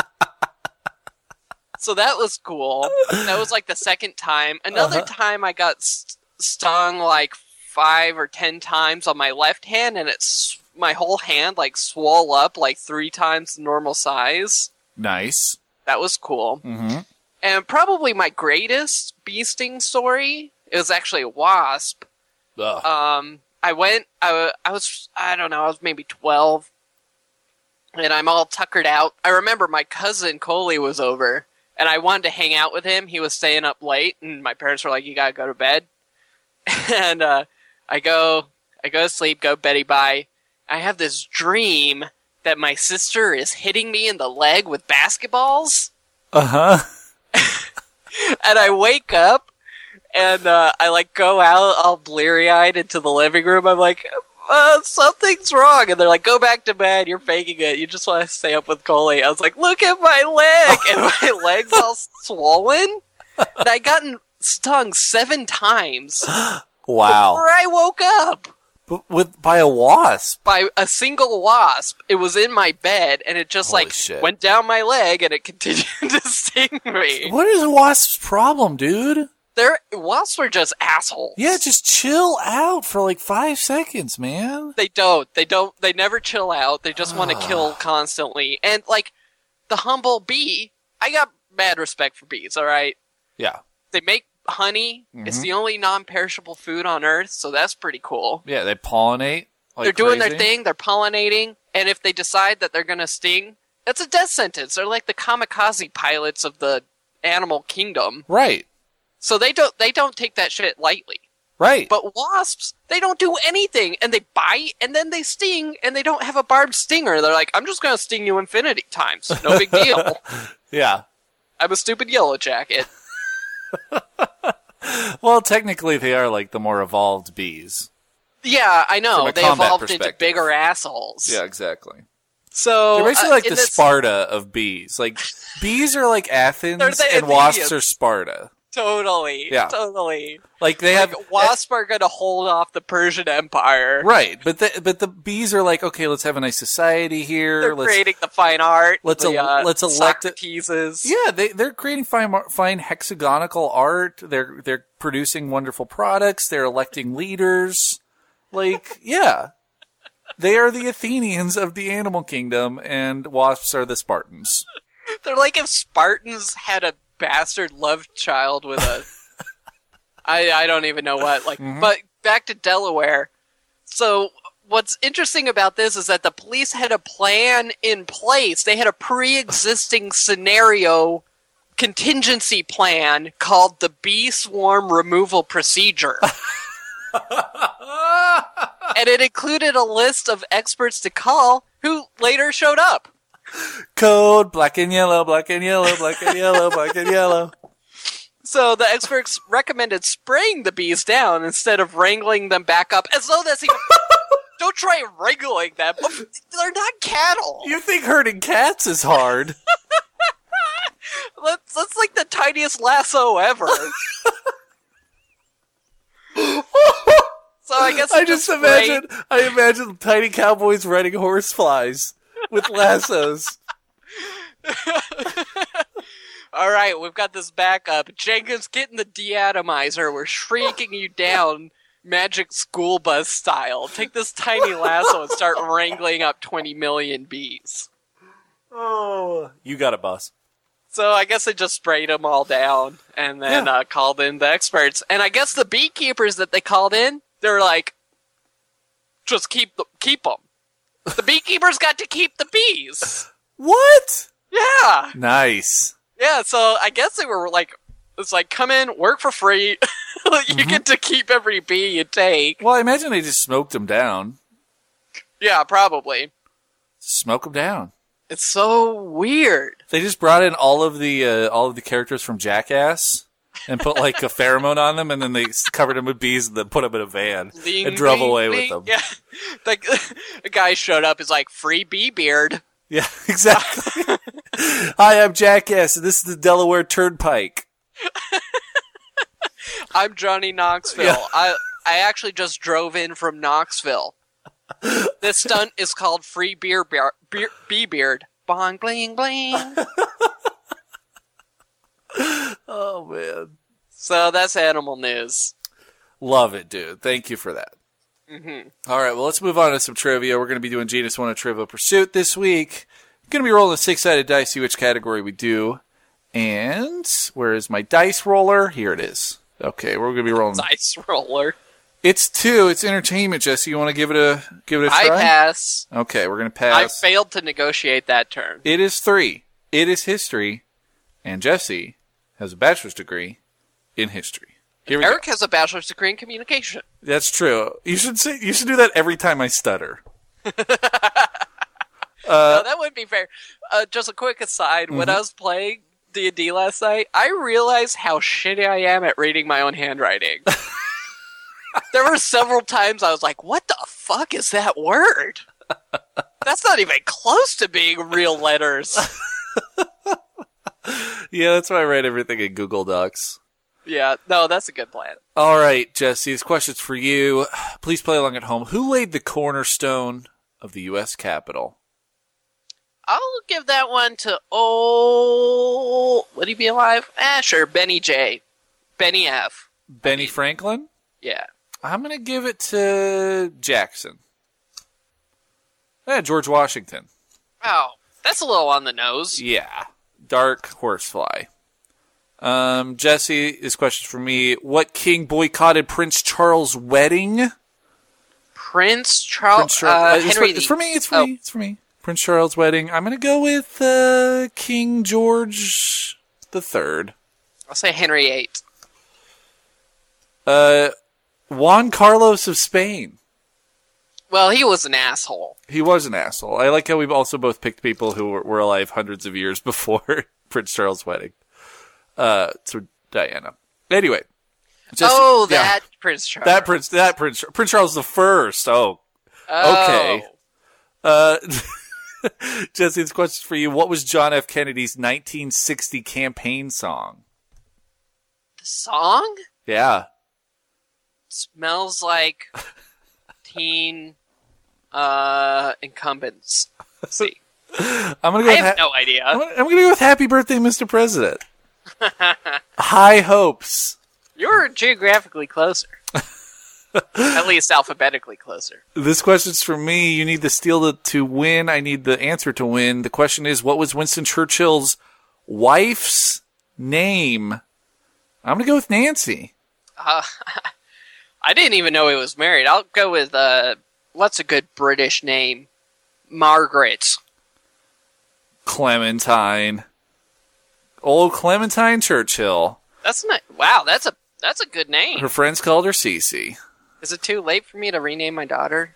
So that was cool. That was like the second time. Another Uh-huh. time I got st- stung like five or ten times on my left hand, and it's my whole hand like swole up like three times the normal size. Nice. That was cool. Mm-hmm. And probably my greatest bee sting story, it was actually a wasp. Ugh. Um, I went, I, I was, I don't know, I was maybe twelve, and I'm all tuckered out. I remember my cousin Coley was over, and I wanted to hang out with him. He was staying up late, and my parents were like, you gotta go to bed. And, uh, I go, I go to sleep, go Betty bye. I have this dream that my sister is hitting me in the leg with basketballs. Uh-huh. And I wake up, and uh, I like go out all bleary-eyed into the living room. I'm like, uh, something's wrong. And they're like, go back to bed. You're faking it. You just want to stay up with Coley. I was like, look at my leg. And my leg's all swollen. And I gotten stung seven times Wow. before I woke up But with by a wasp. by a single wasp. It was in my bed, and it just Holy like shit. went down my leg, and it continued to sting me. What is a wasp's problem, dude? They're, wasps are just assholes. Yeah, just chill out for like five seconds, man. They don't. They don't. They never chill out. They just want to kill constantly. And like the humble bee, I got mad respect for bees. All right, Yeah. they make honey. It's the only non-perishable food on Earth, so that's pretty cool. Yeah, they pollinate. Like They're doing crazy. their thing. They're pollinating, and if they decide that they're gonna sting, that's a death sentence. They're like the kamikaze pilots of the animal kingdom. Right. So they don't. They don't take that shit lightly. Right. But wasps, they don't do anything, and they bite, and then they sting, and they don't have a barbed stinger. They're like, I'm just going to sting you infinity times. No big deal. yeah. I'm a stupid yellow jacket. Well, technically, they are like the more evolved bees. Yeah, I From know. a They combat evolved into perspective. bigger assholes. Yeah, exactly. So They're basically uh, like in the this- Sparta of bees. Like bees are like Athens, They're the and wasps Athenians. are Sparta. Totally. Yeah. Totally. Like they Like, have Wasp are going to hold off the Persian Empire. right, but the but the bees are like, okay, let's have a nice society here. They're let's creating the fine art. let's the, el- uh, let's elect it- Socrateses. yeah, they they're creating fine mar- fine hexagonal art. They're they're producing wonderful products. They're electing leaders. Like, yeah. They are the Athenians of the animal kingdom, and wasps are the Spartans. They're like if Spartans had a bastard love child with a... I, I don't even know what. Like, Mm-hmm. But back to Delaware. So what's interesting about this is that the police had a plan in place. They had a pre-existing scenario contingency plan called the Bee Swarm Removal Procedure. And it included a list of experts to call who later showed up. Code black and yellow, black and yellow, black and yellow, black and yellow. So the experts recommended spraying the bees down instead of wrangling them back up, as though that's even... Don't try wrangling them. They're not cattle. You think herding cats is hard? That's, that's like the tiniest lasso ever. So I guess I it just sprayed- imagine, I imagine tiny cowboys riding horseflies with lassos. All right, we've got this backup. Jenkins, get in the deatomizer. We're shrieking you down, magic school bus style. Take this tiny lasso and start wrangling up twenty million bees. Oh, you got it, boss. So I guess they just sprayed them all down and then Yeah. uh, called in the experts. And I guess the beekeepers that they called in, they're like, just keep the, keep them. The beekeepers got to keep the bees. What? Yeah. Nice. Yeah, so I guess they were like, it's like, come in, work for free. You Mm-hmm. get to keep every bee you take. Well, I imagine they just smoked them down. Yeah, probably. Smoke them down. It's so weird. They just brought in all of the uh, all of the characters from Jackass and put like a pheromone on them, and then they s- covered them with bees and then put them in a van Ling, and drove ling, away ling. with them. Yeah. Like, a guy showed up, is like, free bee beard. Yeah, exactly. Hi, I'm Jackass, and this is the Delaware Turnpike. I'm Johnny Knoxville. Yeah. I I actually just drove in from Knoxville. This stunt is called Free Beer, beer, beer Bee Beard. Bong bling bling. Oh, man. So that's animal news. Love it, dude. Thank you for that. Mm-hmm. All right, well, let's move on to some trivia. We're going to be doing Genus one of Trivial Pursuit this week. Going to be rolling a six-sided dice, see which category we do. And where is my dice roller? Here it is. Okay, we're going to be rolling. Dice roller. It's two. It's entertainment, Jesse. You want to give it a give it a I try? pass. Okay, we're going to I pass. failed to negotiate that turn. It is three. It is history. And Jesse has a bachelor's degree in history. Here we Eric go. has a bachelor's degree in communication. That's true. You should say you should do that every time I stutter. no, that wouldn't be fair. Uh, just a quick aside. Mm-hmm. When I was playing D and D last night, I realized how shitty I am at reading my own handwriting. There were several times I was like, what the fuck is that word? That's not even close to being real letters. Yeah, that's why I write everything in Google Docs. Yeah, no, that's a good plan. All right, Jesse, this question's for you. Please play along at home. Who laid the cornerstone of the U S Capitol? I'll give that one to, oh, would he be alive? Ah, sure, Benny J. Benny F. Benny Franklin? Yeah. I'm going to give it to Jackson. Yeah, George Washington. Oh, that's a little on the nose. Yeah. Dark horsefly. Um, Jesse, this question's for me. What king boycotted Prince Charles' wedding? Prince Charles, Prince Charles. uh, it's, for, Henry it's the- for me. It's for oh. me. It's for me. Prince Charles' wedding. I'm going to go with uh, King George the Third. I'll say Henry the Eighth. Uh, Juan Carlos of Spain. Well, he was an asshole. He was an asshole. I like how we've also both picked people who were, were alive hundreds of years before Prince Charles' wedding. Uh, so Diana. Anyway. Just- oh, yeah, that Prince Charles. that Prince, that Prince, Prince Charles the First. Oh, Oh. okay. Uh, Jesse, this question's for you. What was John F. Kennedy's nineteen sixty campaign song? The song Yeah. smells like teen uh, incumbents. Let's see. I'm gonna go. I with have ha- no idea. I'm gonna, I'm gonna go with "Happy Birthday, Mister President." High hopes. You're geographically closer. At least alphabetically closer. This question's for me. You need the steal to, to win. I need the answer to win. The question is, what was Winston Churchill's wife's name? I'm gonna go with Nancy. Uh, I didn't even know he was married. I'll go with, uh, what's a good British name? Margaret. Clementine. Old Clementine Churchill. That's not, wow, that's a, that's a good name. Her friends called her Cece. Is it too late for me to rename my daughter?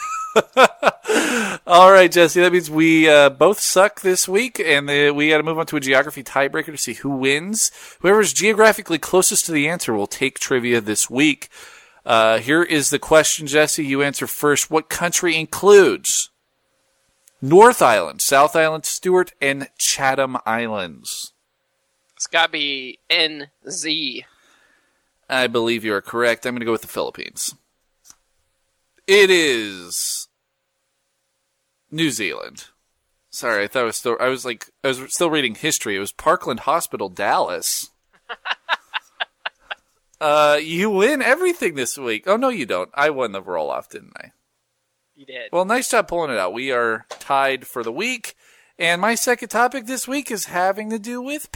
All right, Jesse, that means we uh, both suck this week, and uh, we got to move on to a geography tiebreaker to see who wins. Whoever's geographically closest to the answer will take trivia this week. Uh, here is the question, Jesse. You answer first. What country includes North Island, South Island, Stewart, and Chatham Islands? It's gotta be N Z. I believe you are correct. I'm going to go with the Philippines. It is New Zealand. Sorry, I thought it was still. I was like, I was still reading history. It was Parkland Hospital, Dallas. uh, you win everything this week. Oh no, you don't. I won the roll off, didn't I? You did. Well, nice job pulling it out. We are tied for the week. And my second topic this week is having to do with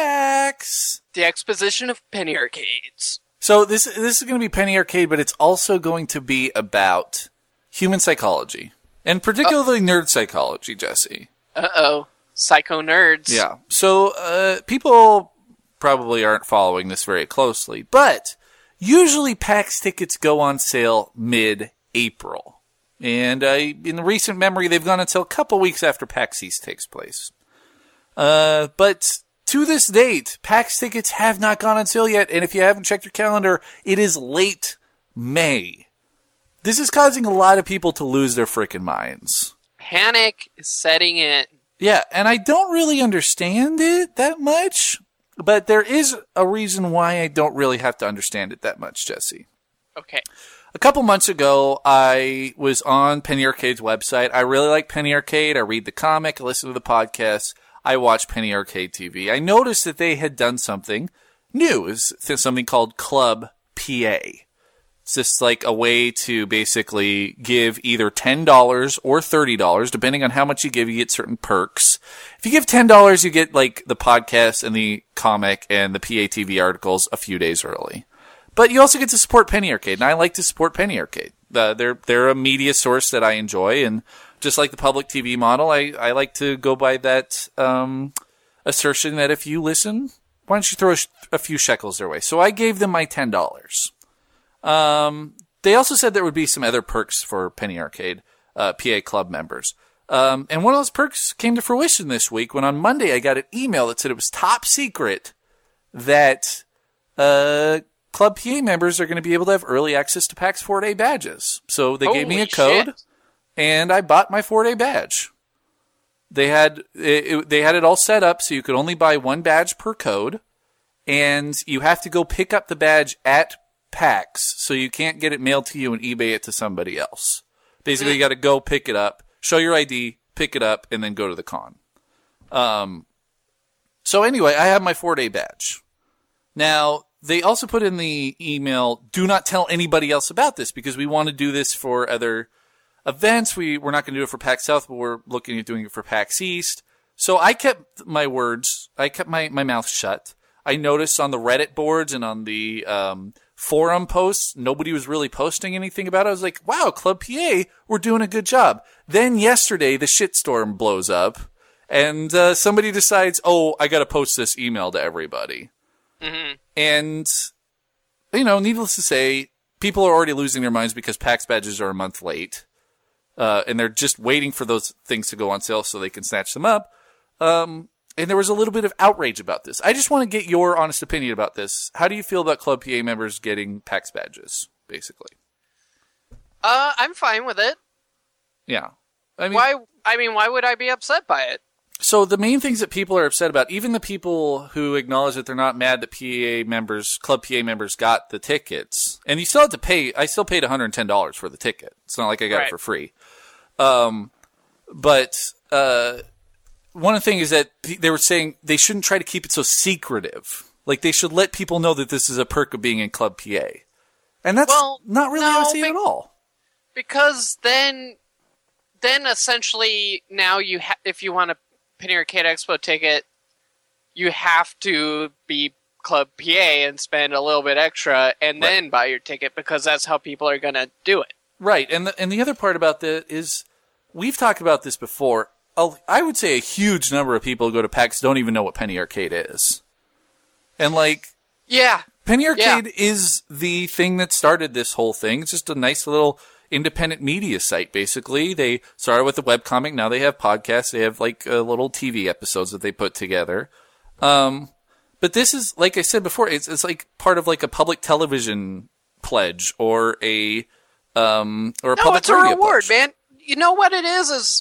PAX. The exposition of penny arcades. So this this is going to be Penny Arcade, but it's also going to be about human psychology, and particularly nerd psychology, Jesse. Uh-oh. Psycho nerds. Yeah. So uh, people probably aren't following this very closely, but usually PAX tickets go on sale mid-April. And uh, in recent memory, they've gone until a couple weeks after PAX East takes place. Uh, but to this date, PAX tickets have not gone on sale yet, and if you haven't checked your calendar, it is late May. This is causing a lot of people to lose their frickin' minds. Panic is setting in. Yeah, and I don't really understand it that much, but there is a reason why I don't really have to understand it that much, Jesse. Okay. A couple months ago, I was on Penny Arcade's website. I really like Penny Arcade. I read the comic, I listen to the podcast. I watch Penny Arcade T V. I noticed that they had done something new. It's something called Club P A. It's just like a way to basically give either ten dollars or thirty dollars, depending on how much you give, you get certain perks. If you give ten dollars, you get like the podcast and the comic and the P A T V articles a few days early. But you also get to support Penny Arcade, and I like to support Penny Arcade. Uh, they're they're a media source that I enjoy, and just like the public T V model, I, I like to go by that um, assertion that if you listen, why don't you throw a, sh- a few shekels their way? So I gave them my ten dollars. Um, they also said there would be some other perks for Penny Arcade uh, P A Club members. Um, and one of those perks came to fruition this week when on Monday I got an email that said it was top secret that uh, Club P A members are going to be able to have early access to PAX four-day badges. So they gave me a Holy code. shit. And I bought my four-day badge. They had it, it, they had it all set up so you could only buy one badge per code, and you have to go pick up the badge at PAX, so you can't get it mailed to you and eBay it to somebody else. Basically, you got to go pick it up, show your I D, pick it up, and then go to the con. Um. So anyway, I have my four-day badge. Now, they also put in the email, do not tell anybody else about this, because we want to do this for other events. We, we're not going to do it for PAX South, but we're looking at doing it for PAX East. So I kept my words, I kept my, my mouth shut. I noticed on the Reddit boards and on the um, forum posts, nobody was really posting anything about it. I was like, wow, Club P A, we're doing a good job. Then yesterday, the shitstorm blows up, and uh, somebody decides, oh, I got to post this email to everybody. Mm-hmm. And, you know, needless to say, people are already losing their minds because PAX badges are a month late. Uh, and they're just waiting for those things to go on sale so they can snatch them up. Um, and there was a little bit of outrage about this. I just want to get your honest opinion about this. How do you feel about Club P A members getting PAX badges, basically? Uh, I'm fine with it. Yeah. I mean, Why? I mean, why would I be upset by it? so the main things that people are upset about, even the people who acknowledge that they're not mad that P A members, Club P A members got the tickets, and you still have to pay, I still paid one hundred ten dollars for the ticket. It's not like I got Right. it for free. Um, but, uh, one of the things is that they were saying they shouldn't try to keep it so secretive. Like, they should let people know that this is a perk of being in Club P A. And that's Well, not really no, how I see it be- at all. Because then, then essentially now you ha- if you want a Penny Arcade Expo ticket, you have to be Club P A and spend a little bit extra and Right. then buy your ticket because that's how people are going to do it. Right, and the, and the other part about that is, we've talked about this before. A, I would say a huge number of people who go to PAX don't even know what Penny Arcade is. And like, Yeah. Penny Arcade is the thing that started this whole thing. It's just a nice little independent media site, basically. They started with a webcomic, now they have podcasts, they have like uh, little T V episodes that they put together. Um, but this is, like I said before, it's, it's like part of like a public television pledge or a, um, or a No, public it's a radio reward, pledge. man. You know what it is? Is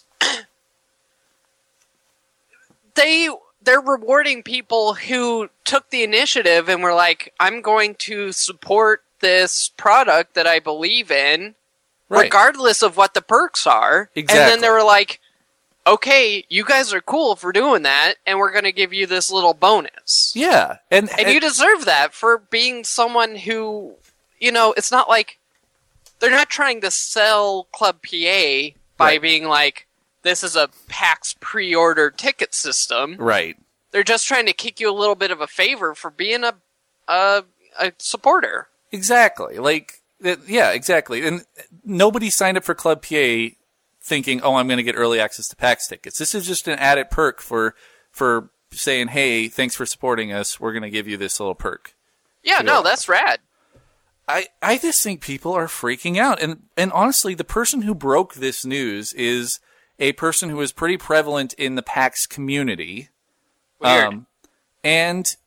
they they're rewarding people who took the initiative and were like, "I'm going to support this product that I believe in, Right. regardless of what the perks are." And then Exactly. they were like, "Okay, you guys are cool for doing that, and we're going to give you this little bonus." Yeah, and, And you deserve that for being someone who, you know, it's not like they're not trying to sell Club P A by Right. being like, this is a PAX pre-order ticket system. right. They're just trying to kick you a little bit of a favor for being a a, a supporter. Exactly. Like, that- yeah, exactly. And nobody signed up for Club P A thinking, oh, I'm going to get early access to PAX tickets. This is just an added perk for, for saying, hey, thanks for supporting us. We're going to give you this little perk. Yeah, no, that's rad. I, I just think people are freaking out. And, and honestly, the person who broke this news is a person who is pretty prevalent in the PAX community. Weird. Um, and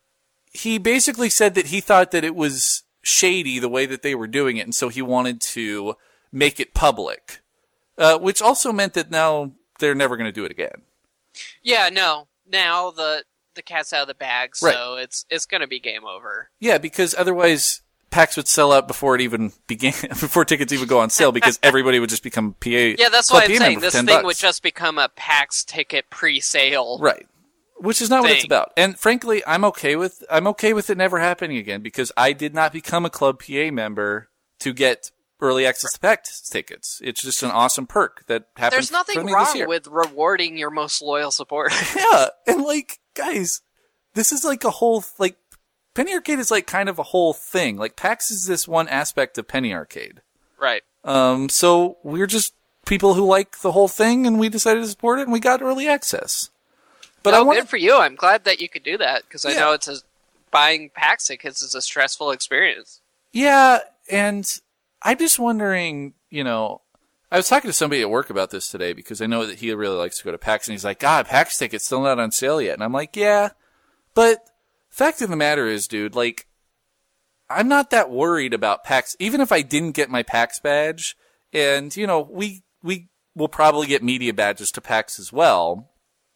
he basically said that he thought that it was shady the way that they were doing it, and so he wanted to make it public. Uh, which also meant that now they're never going to do it again. Yeah, no. Now the the cat's out of the bag, so Right. it's it's going to be game over. Yeah, because otherwise PAX would sell out before it even began, before tickets even go on sale, because everybody would just become P A. Yeah, that's Club why P I'm A saying member for this ten thing bucks. would just become a PAX ticket pre-sale. Right. Which is not what it's thing. about. And frankly, I'm okay with I'm okay with it never happening again, because I did not become a Club P A member to get early access to PAX tickets. It's just an awesome perk that happened. There's for nothing me this wrong year. with rewarding your most loyal supporters. Yeah, and like, guys, this is like a whole, like, Penny Arcade is like kind of a whole thing. Like, PAX is this one aspect of Penny Arcade. Right. Um, so we're just people who like the whole thing, and we decided to support it, and we got early access. But no, I want good for you. I'm glad that you could do that, because I Yeah. know it's a, buying PAX tickets is a stressful experience. Yeah, and I'm just wondering, you know, I was talking to somebody at work about this today, because I know that he really likes to go to PAX, and he's like, God, PAX tickets still not on sale yet. And I'm like, yeah, but fact of the matter is, dude, like, I'm not that worried about PAX, even if I didn't get my PAX badge, and, you know, we, we will probably get media badges to PAX as well,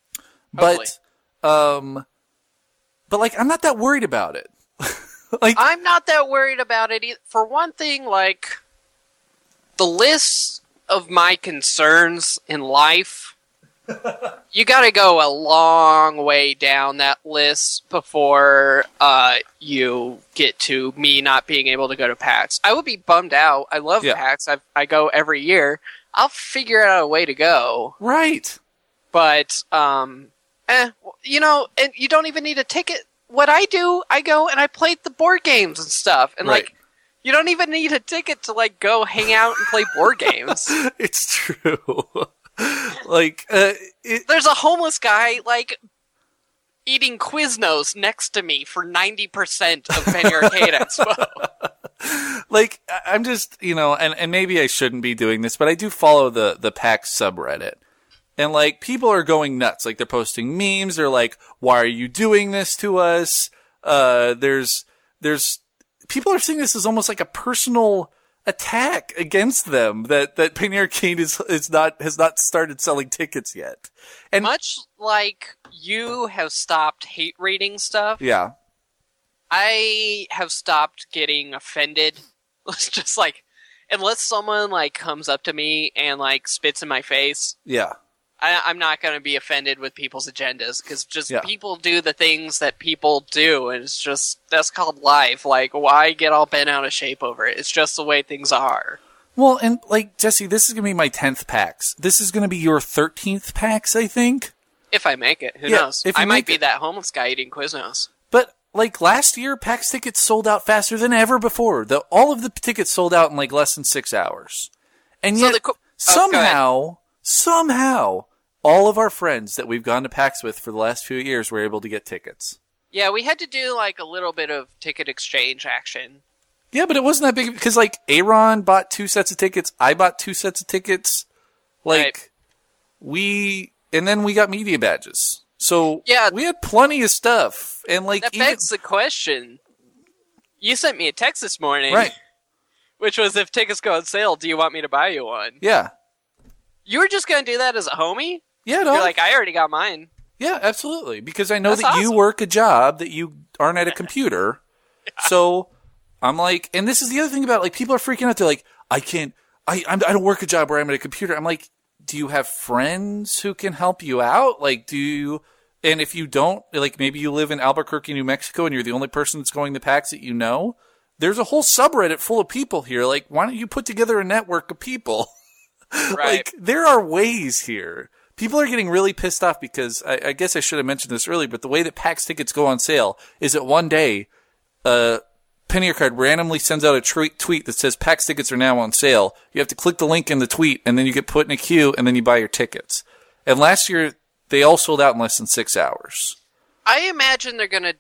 but, um, but like, I'm not that worried about it. Like, I'm not that worried about it either. For one thing, like, the list of my concerns in life, you gotta go a long way down that list before uh, you get to me not being able to go to PAX. I would be bummed out. I love Yeah. PAX. I, I go every year. I'll figure out a way to go. right. But, um, eh, you know, and you don't even need a ticket. What I do, I go and I play the board games and stuff. And, Right. like, you don't even need a ticket to, like, go hang out and play board games. It's true. Like, uh, it, There's a homeless guy, like, eating Quiznos next to me for ninety percent of Penny Arcade Expo. like, I- I'm just, you know, and, and maybe I shouldn't be doing this, but I do follow the, the PAX subreddit. And, like, people are going nuts. Like, they're posting memes. They're like, why are you doing this to us? Uh, there's, there's, people are seeing this as almost like a personal attack against them that, that Penny Arcade is, is not, has not started selling tickets yet. And Much like you have stopped hate reading stuff, yeah, I have stopped getting offended. It's just like, unless someone like comes up to me and like spits in my face, yeah. I, I'm not going to be offended with people's agendas, because just Yeah. people do the things that people do, and it's just, that's called life. Like, why get all bent out of shape over it? It's just the way things are. Well, and like, Jesse, this is going to be my tenth PAX. This is going to be your thirteenth PAX, I think. If I make it, who Yeah, knows? if you I might make be it. that homeless guy eating Quiznos. But like last year, PAX tickets sold out faster than ever before. The, all of the tickets sold out in like less than six hours. And So yet, the qu- oh, go ahead. somehow, somehow, all of our friends that we've gone to PAX with for the last few years were able to get tickets. Yeah, we had to do like a little bit of ticket exchange action. Yeah, but it wasn't that big because like Aaron bought two sets of tickets. I bought two sets of tickets. Like Right. we, and then we got media badges. So Yeah. we had plenty of stuff. And like, That even, begs the question. You sent me a text this morning, right. which was, if tickets go on sale, do you want me to buy you one? Yeah. You were just going to do that as a homie? Yeah, no. You're like, I already got mine. Yeah, absolutely. Because I know That's that you awesome. work a job that you aren't at a computer. So I'm like, and this is the other thing about like people are freaking out. They're like, I can't, I, I'm, I don't work a job where I'm at a computer. I'm like, do you have friends who can help you out? Like, do you, and if you don't, like maybe you live in Albuquerque, New Mexico, and you're the only person that's going to PAX that you know, there's a whole subreddit full of people here. Like, why don't you put together a network of people? Right. Like, there are ways here. People are getting really pissed off because I, I guess I should have mentioned this earlier, but the way that PAX tickets go on sale is that one day, uh, Penny Arcade randomly sends out a tweet tweet that says PAX tickets are now on sale. You have to click the link in the tweet, and then you get put in a queue, and then you buy your tickets. And last year, they all sold out in less than six hours. I imagine they're going to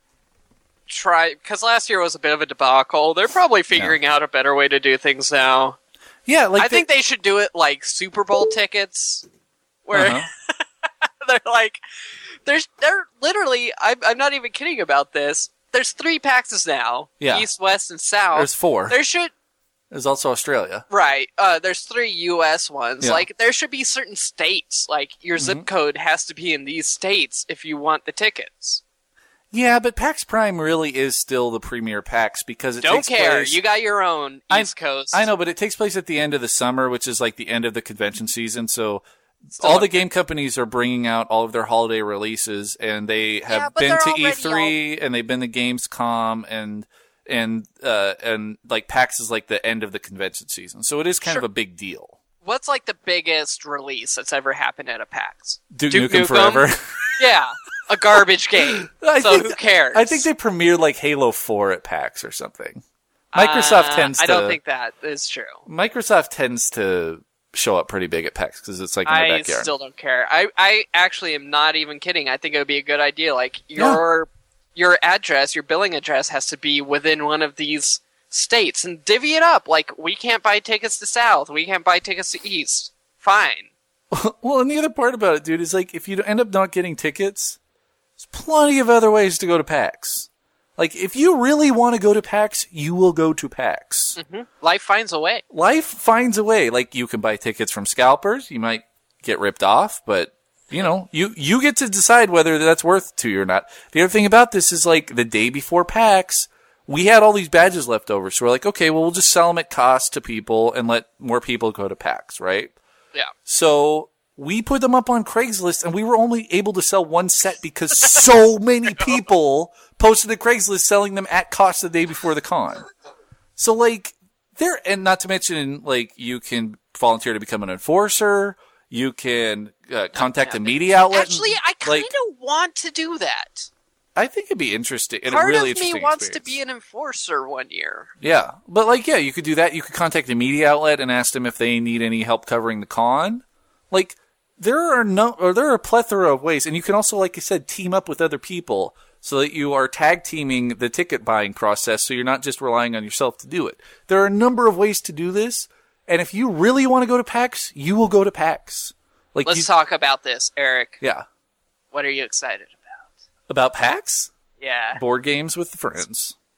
try, because last year was a bit of a debacle. They're probably figuring out a better way to do things now. Yeah, like I think they should do it like Super Bowl tickets, where Uh-huh. they're like, there's, they're literally, I'm, I'm not even kidding about this. There's three PAXs now. Yeah. East, West, and South. There's four. There should, There's also Australia. right, uh, there's three U S ones. Yeah. Like, there should be certain states, like, your zip code has to be in these states if you want the tickets. Yeah, but PAX Prime really is still the premier PAX because it Don't takes care. place... You got your own I- East Coast. I know, but it takes place at the end of the summer, which is like the end of the convention season. So Still all the okay. game companies are bringing out all of their holiday releases, and they have Yeah, but been they're to already E three, and they've been to Gamescom, and and uh, and like PAX is like the end of the convention season. So it is kind Sure. of a big deal. What's like the biggest release that's ever happened at a PAX? Duke, Duke Nukem Nukem? Forever. Yeah, a garbage game. I so think- who cares? I think they premiered like Halo four at PAX or something. Microsoft Uh, tends to. I don't think that is true. Microsoft tends to show up pretty big at PAX because it's like in their I backyard. still don't care. I, I actually am not even kidding. I think it would be a good idea. Like your your address, your billing address has to be within one of these states and divvy it up. Like we can't buy tickets to South, we can't buy tickets to East. Fine. Well, and the other part about it, dude, is like if you end up not getting tickets, there's plenty of other ways to go to PAX. Like if you really want to go to PAX, you will go to PAX. Hmm? Life finds a way. Life finds a way. Like you can buy tickets from scalpers. You might get ripped off, but you know, you, you get to decide whether that's worth to you or not. The other thing about this is like the day before PAX, we had all these badges left over. So we're like, okay, well, we'll just sell them at cost to people and let more people go to PAX, right? Yeah. So we put them up on Craigslist, and we were only able to sell one set because so many people posted to Craigslist selling them at cost the day before the con. So, like, there, and not to mention, like, you can volunteer to become an enforcer. You can uh, contact a media outlet. Actually, I kind like, of want to do that. I think it'd be interesting. And a Part really of me interesting wants experience. to be an enforcer one year. Yeah, but like, yeah, you could do that. You could contact a media outlet and ask them if they need any help covering the con. Like, there are no, or there are a plethora of ways, and you can also, like I said, team up with other people so that you are tag teaming the ticket buying process, so you're not just relying on yourself to do it. There are a number of ways to do this, and if you really want to go to PAX, you will go to PAX. Like, Let's you, talk about this, Eric. yeah, What are you excited about? about PAX Yeah. board games with friends.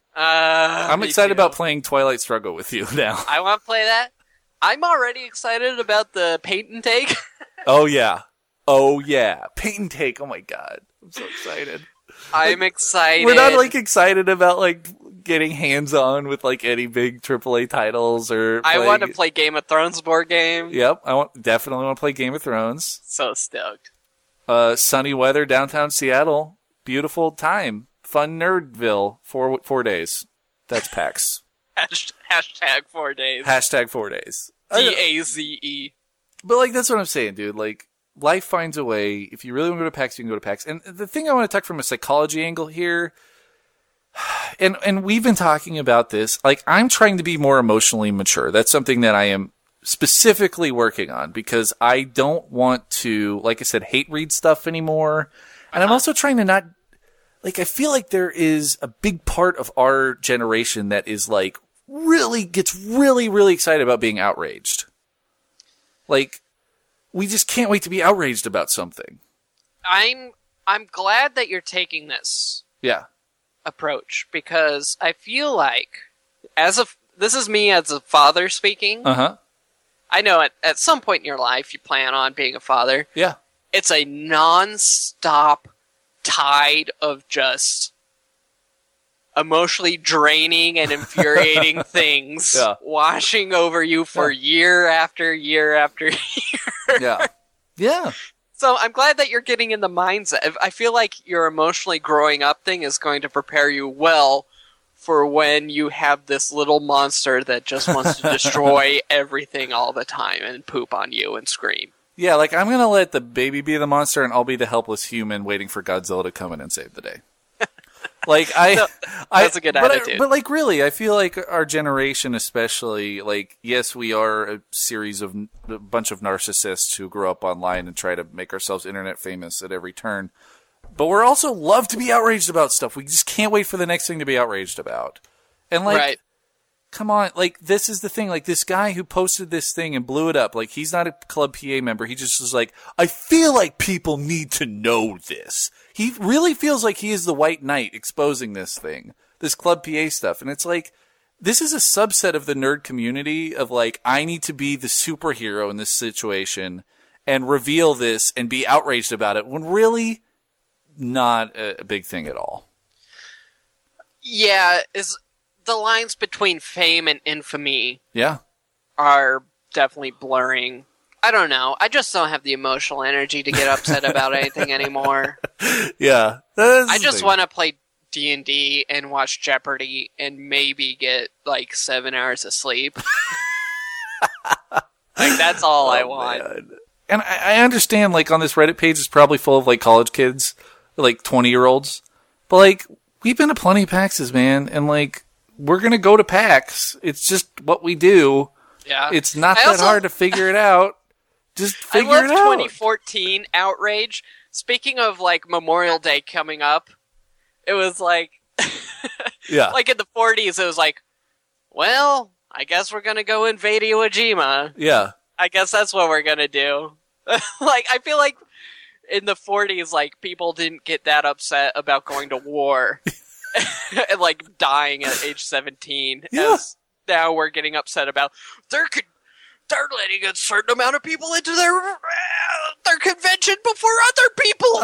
Uh, I'm me excited too. about playing Twilight Struggle with you now. I want to play that. I'm already excited about the paint and take. Oh, yeah. Oh, yeah. Paint and take. Oh, my God. I'm so excited. I'm excited. We're not, like, excited about, like, getting hands-on with, like, any big triple A titles or I playing... want to play Game of Thrones board game. Yep. I want definitely want to play Game of Thrones. So stoked. Uh, sunny weather, downtown Seattle. Beautiful time. Fun Nerdville. Four, four days. That's PAX. Hashtag, hashtag four days. Hashtag four days. D A Z E. But, like, that's what I'm saying, dude. Like, life finds a way. If you really want to go to PAX, you can go to PAX. And the thing I want to talk from a psychology angle here, and and we've been talking about this, like, I'm trying to be more emotionally mature. That's something that I am specifically working on because I don't want to, like I said, hate read stuff anymore. And I'm also trying to not, like, I feel like there is a big part of our generation that is, like, really, gets really, really excited about being outraged. Like, we just can't wait to be outraged about something. I'm I'm glad that you're taking this Yeah. approach because I feel like as a this is me as a father speaking. Uh-huh. I know at at some point in your life you plan on being a father. Yeah. It's a non-stop tide of just emotionally draining and infuriating things Yeah. washing over you for Yeah. year after year after year. Yeah. Yeah. So I'm glad that you're getting in the mindset. I feel like your emotionally growing up thing is going to prepare you well for when you have this little monster that just wants to destroy everything all the time and poop on you and scream. Yeah, like, I'm gonna let the baby be the monster and I'll be the helpless human waiting for Godzilla to come in and save the day. Like, I... No, I that's a good but attitude. I, but, like, really, I feel like our generation especially, like, yes, we are a series of... a bunch of narcissists who grow up online and try to make ourselves internet famous at every turn. But we're also love to be outraged about stuff. We just can't wait for the next thing to be outraged about. And, like... Right. Come on, like, this is the thing, like, this guy who posted this thing and blew it up, like, he's not a Club P A member, he just was like, I feel like people need to know this. He really feels like he is the White Knight exposing this thing, this Club P A stuff, and it's like, this is a subset of the nerd community of, like, I need to be the superhero in this situation and reveal this and be outraged about it, when really, not a, a big thing at all. Yeah, is the lines between fame and infamy Yeah. are definitely blurring. I don't know. I just don't have the emotional energy to get upset about anything anymore. Yeah. That's I the just thing. want to play D and D and watch Jeopardy and maybe get like seven hours of sleep. Like, that's all I Oh, want. man. And I, I understand, like, on this Reddit page, it's probably full of, like, college kids, like, twenty-year-olds. But, like, we've been to plenty of PAXs, man, and, like, we're gonna go to PAX. It's just what we do. Yeah. It's not I that also- hard to figure it out. Just I figure love it out. twenty fourteen outrage. Speaking of like Memorial Day coming up, it was like, Yeah. like in the forties, it was like, well, I guess we're gonna go invade Iwo Jima. Yeah. I guess that's what we're gonna do. Like, I feel like in the forties, like, people didn't get that upset about going to war and like dying at age seventeen. Yeah. As now we're getting upset about they're con- they're letting a certain amount of people into their uh, their convention before other people.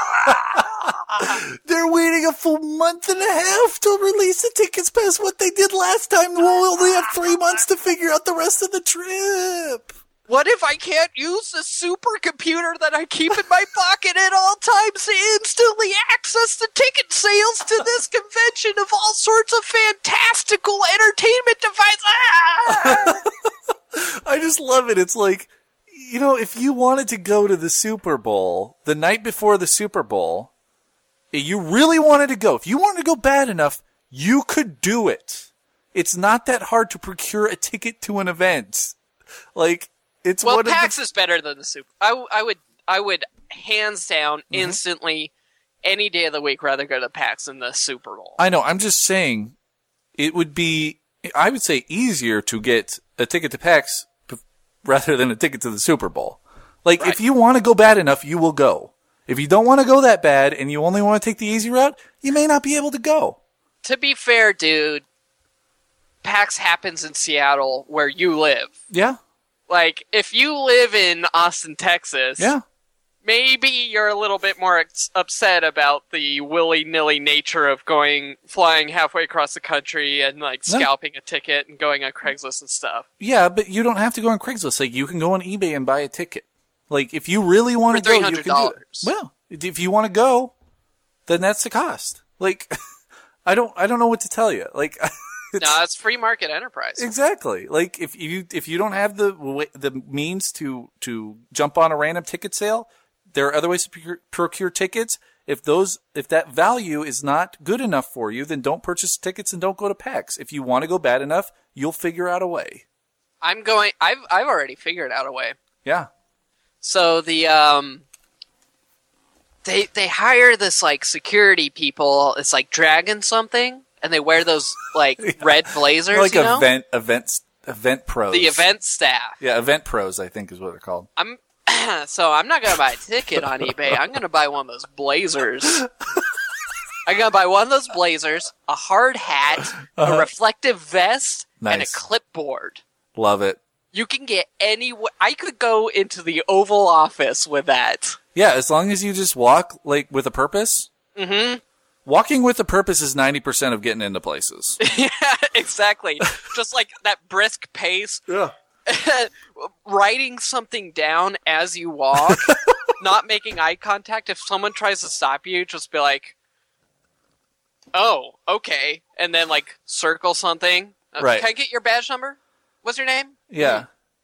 They're waiting a full month and a half to release the tickets past what they did last time. We'll only have three months to figure out the rest of the trip. What if I can't use the supercomputer that I keep in my pocket at all times to instantly access the ticket sales to this convention of all sorts of fantastical entertainment devices? Ah! I just love it. It's like, you know, if you wanted to go to the Super Bowl the night before the Super Bowl, you really wanted to go. If you wanted to go bad enough, you could do it. It's not that hard to procure a ticket to an event. Like, it's Well, one PAX of is better than the Super. I, w- I would I would hands down Mm-hmm. instantly any day of the week rather go to PAX than the Super Bowl. the, I know, I'm just saying, it would be, I would say, easier to get a ticket to PAX p- rather than a ticket to the Super Bowl. Like, Right. if you want to go bad enough, you will go. If you don't want to go that bad and you only want to take the easy route, you may not be able to go. to be fair, dude, PAX happens in Seattle where you live. Yeah. Like, if you live in Austin, Texas, Yeah. maybe you're a little bit more ex- upset about the willy-nilly nature of going, flying halfway across the country and, like, No. scalping a ticket and going on Craigslist and stuff. Yeah, but you don't have to go on Craigslist. Like, you can go on eBay and buy a ticket. Like, if you really want to For go, you can do three hundred it. dollars. Well, if you want to go, then that's the cost. Like, I don't, I don't know what to tell you. Like, it's, No, it's free market enterprise. exactly. Like, if you, if you don't have the, wa- the means to, to jump on a random ticket sale, there are other ways to procure, procure tickets. If those, if that value is not good enough for you, then don't purchase tickets and don't go to PAX. If you want to go bad enough, you'll figure out a way. I'm going, I've, I've already figured out a way. Yeah. So the, um, they, they hire this, like, security people, it's like Dragon something, and they wear those, like, red blazers, Like you know? event, events, event pros. The event staff. Yeah, event pros, I think is what they're called. I'm so I'm not gonna buy a ticket on eBay. I'm gonna buy one of those blazers. I'm gonna buy one of those blazers, a hard hat, a reflective vest, and a Nice. clipboard. Love it. You can get any. I could go into the Oval Office with that. Yeah, as long as you just walk like with a purpose. Mm-hmm. Walking with a purpose is ninety percent of getting into places. Yeah, exactly. Just like that brisk pace. Yeah. Writing something down as you walk, not making eye contact. If someone tries to stop you, just be like, "Oh, okay," and then like circle something. Uh, Right. Can I get your badge number? What's your name? Yeah.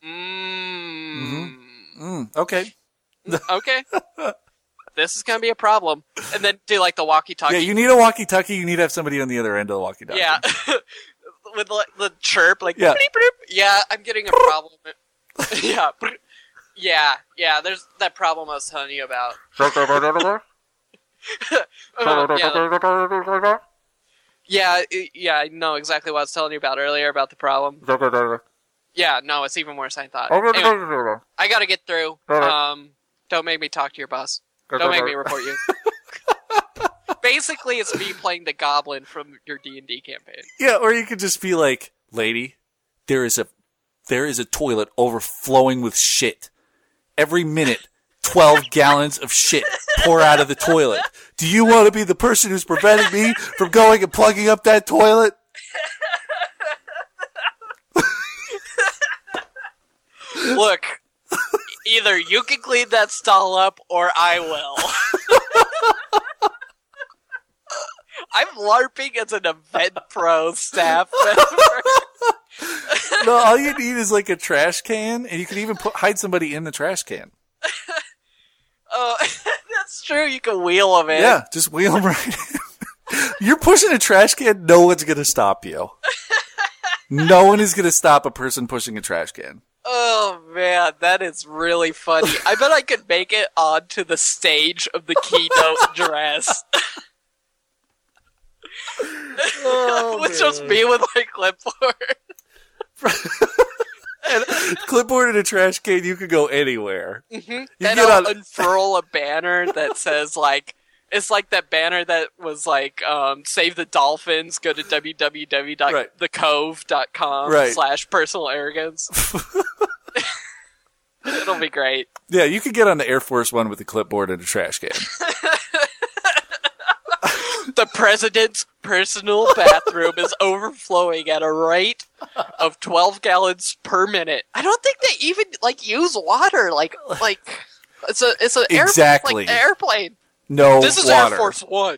Mm. Mm, okay. Okay. This is gonna be a problem. And then do like the walkie-talkie. Yeah, you need a walkie-talkie. You need to have somebody on the other end of the walkie-talkie. Yeah. With the, the chirp, like, Yeah. bleep, bleep. Yeah, I'm getting a problem. Yeah. Yeah, yeah, there's that problem I was telling you about. Uh, yeah, yeah, I- yeah, I know exactly what I was telling you about earlier about the problem. Yeah, no, it's even worse than I thought. Anyway, I gotta get through. Um, don't make me talk to your boss. Don't make me report you. Basically, it's me playing the goblin from your D and D campaign. Yeah, or you could just be like, "Lady, there is a there is a toilet overflowing with shit. Every minute, twelve gallons of shit pour out of the toilet. Do you want to be the person who's preventing me from going and plugging up that toilet?" Look, either you can clean that stall up, or I will. I'm LARPing as an event pro staff member. No, all you need is like a trash can, and you can even put hide somebody in the trash can. Oh, that's true. You can wheel them in. Yeah, just wheel them right in. You're pushing a trash can, no one's going to stop you. No one is going to stop a person pushing a trash can. Oh man, that is really funny. I bet I could make it onto the stage of the keynote dress. Oh, With just me with my clipboard. And clipboard in a trash can, you could go anywhere. Mm-hmm. You Then get I'll on- unfurl a banner that says like, it's like that banner that was like, um, save the dolphins, go to w w w dot the cove dot com Right. slash personal arrogance. It'll be great. Yeah, you could get on the Air Force One with a clipboard and a trash can. The president's personal bathroom is overflowing at a rate of twelve gallons per minute. I don't think they even like use water. Like, like it's a it's an Exactly. air, like, airplane. No This is water. Air Force One.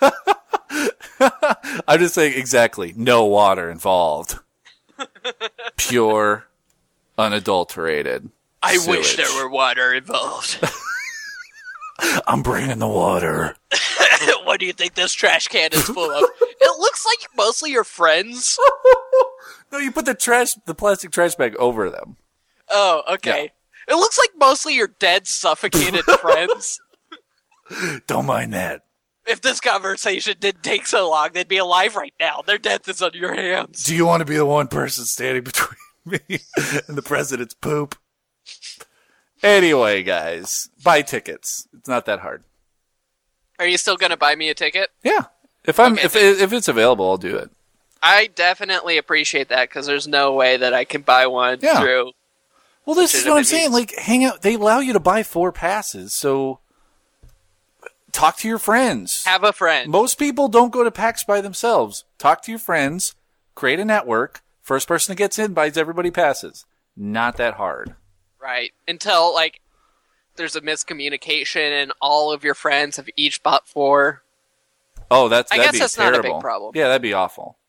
I'm just saying exactly. No water involved. Pure, unadulterated. I wish sewage. there were water involved. I'm bringing the water. What do you think this trash can is full of? It looks like mostly your friends. No, you put the trash, the plastic trash bag over them. Oh, okay. It looks like mostly your dead, suffocated friends. Don't mind that. If this conversation didn't take so long, they'd be alive right now. Their death is on your hands. Do you want to be the one person standing between me and the president's poop? Anyway, guys, buy tickets. It's not that hard. Are you still going to buy me a ticket? Yeah. If I'm Okay, if if it's available, I'll do it. I definitely appreciate that because there's no way that I can buy one Yeah. through. Well, this is what I'm saying. legitimate Like, hang out. They allow you to buy four passes, so talk to your friends. Have a friend. Most people don't go to PAX by themselves. Talk to your friends. Create a network. First person that gets in buys everybody passes. Not that hard. Right. Until, like, there's a miscommunication and all of your friends have each bought four. Oh, that's I that'd guess be that's terrible. not a big problem. Yeah, that'd be awful.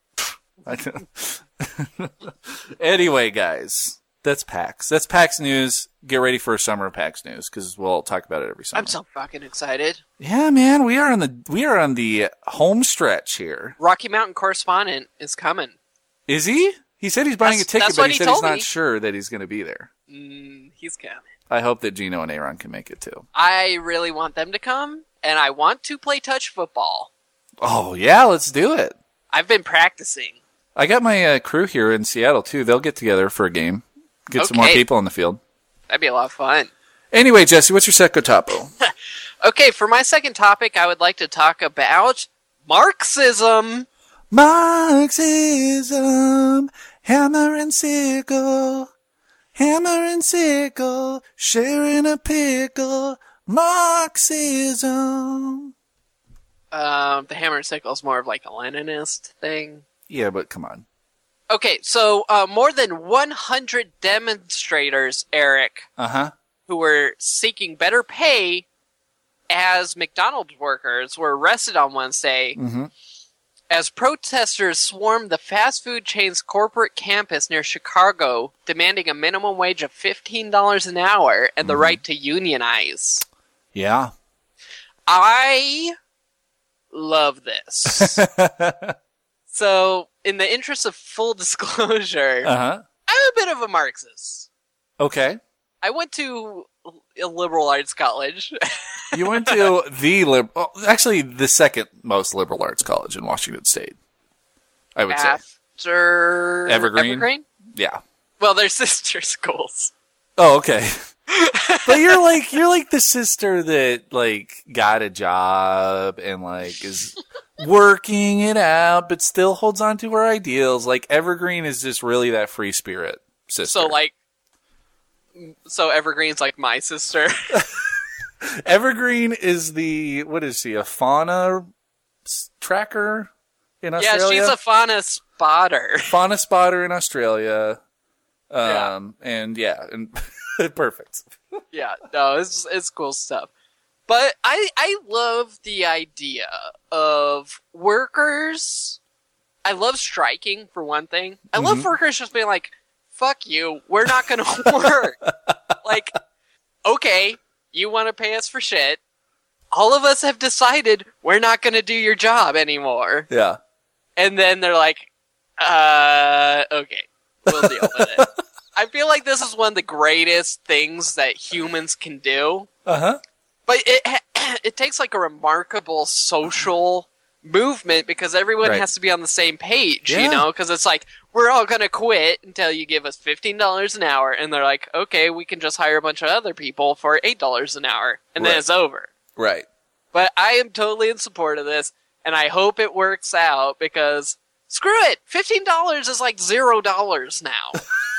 Anyway, guys, that's PAX. That's PAX news. Get ready for a summer of PAX news because we'll talk about it every summer. I'm so fucking excited. Yeah, man, we are on the we are on the home stretch here. Rocky Mountain Correspondent is coming. Is he? He said he's buying That's- a ticket, that's but what he he said he's told not me. sure that he's going to be there. Mm, he's coming. I hope that Gino and Aaron can make it too. I really want them to come, and I want to play touch football. Oh yeah, let's do it. I've been practicing. I got my uh, crew here in Seattle too. They'll get together for a game. Get some more Okay. people on the field. That'd be a lot of fun. Anyway, Jesse, what's your secco topo? Okay, for my second topic, I would like to talk about Marxism. Marxism, hammer and sickle, hammer and sickle, sharing a pickle. Marxism. Um, the hammer and sickle is more of like a Leninist thing. Yeah, but come on. Okay, so uh, more than one hundred demonstrators, Eric, Uh huh. who were seeking better pay as McDonald's workers were arrested on Wednesday Mm-hmm. as protesters swarmed the fast food chain's corporate campus near Chicago, demanding a minimum wage of fifteen dollars an hour and the Mm-hmm. right to unionize. Yeah. I love this. So, in the interest of full disclosure, Uh huh. I'm a bit of a Marxist. Okay. I went to a liberal arts college. You went to the lib- well, actually the second most liberal arts college in Washington State. I would say. After Evergreen? Evergreen? Yeah. Well, they're sister schools. Oh, okay. But you're like you're like the sister that like got a job and like is working it out, but still holds on to her ideals. Like Evergreen is just really that free spirit sister. So, like, so Evergreen's like my sister. Evergreen is the what is she? A fauna s- tracker in Yeah, Australia. she's a fauna spotter. fauna spotter in Australia. Yeah. Um and yeah, and perfect. Yeah, no, it's it's cool stuff. But I I love the idea of workers. I love striking for one thing. I Mm-hmm. love workers just being like, "Fuck you, we're not gonna work." Like, okay, you want to pay us for shit. All of us have decided we're not gonna do your job anymore. Yeah. And then they're like, uh, okay, we'll deal with it. I feel like this is one of the greatest things that humans can do. Uh-huh. But it it takes like a remarkable social movement because everyone Right. has to be on the same page, Yeah. you know? Because it's like, we're all going to quit until you give us fifteen dollars an hour. And they're like, okay, we can just hire a bunch of other people for eight dollars an hour. And then Right. it's over. Right. But I am totally in support of this. And I hope it works out because screw it. fifteen dollars is like zero dollars now.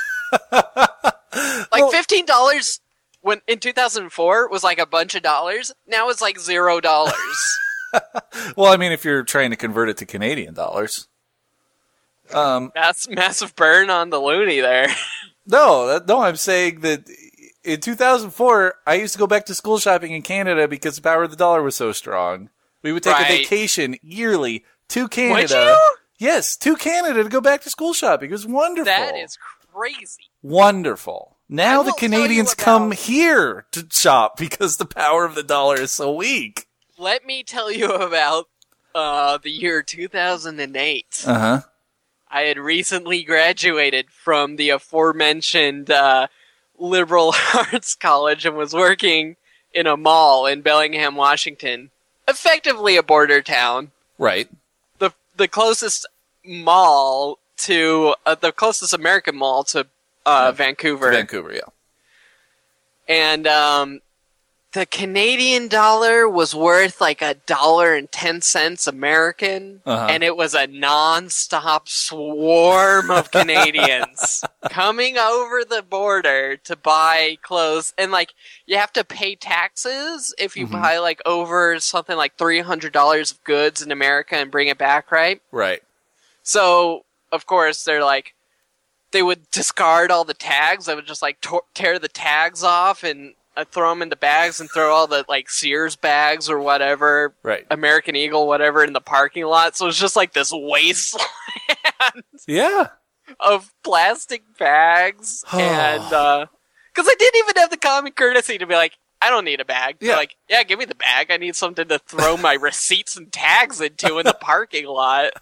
Like Well- fifteen dollars when in two thousand four was like a bunch of dollars. Now it's like zero dollars. Well, I mean, if you're trying to convert it to Canadian dollars. Um, That's massive burn on the loony there. no, that, no, I'm saying that in two thousand four, I used to go back to school shopping in Canada because the power of the dollar was so strong. We would take a Right. vacation yearly to Canada. Would you? Yes, to Canada to go back to school shopping. It was wonderful. That is crazy. Wonderful. I Now will the tell you Canadians about- come here to shop because the power of the dollar is so weak. Let me tell you about uh, the year two thousand eight. Uh huh. I had recently graduated from the aforementioned uh, liberal arts college and was working in a mall in Bellingham, Washington, effectively a border town. Right. the The closest mall to uh, the closest American mall to uh, Vancouver, Vancouver, yeah. and um, the Canadian dollar was worth like a dollar and ten cents American, Uh-huh. and it was a non-stop swarm of Canadians coming over the border to buy clothes. And like, you have to pay taxes if you Mhm. buy like over something like three hundred dollars of goods in America and bring it back, right? Right. So, of course, they're like, they would discard all the tags. They would just like tor- tear the tags off and uh, throw them into bags and throw all the like Sears bags or whatever, Right. American Eagle, whatever, in the parking lot. So it's just like this wasteland Yeah. of plastic bags. and, uh, cause I didn't even have the common courtesy to be like, I don't need a bag. They're Yeah. like, yeah, give me the bag. I need something to throw my receipts and tags into in the parking lot.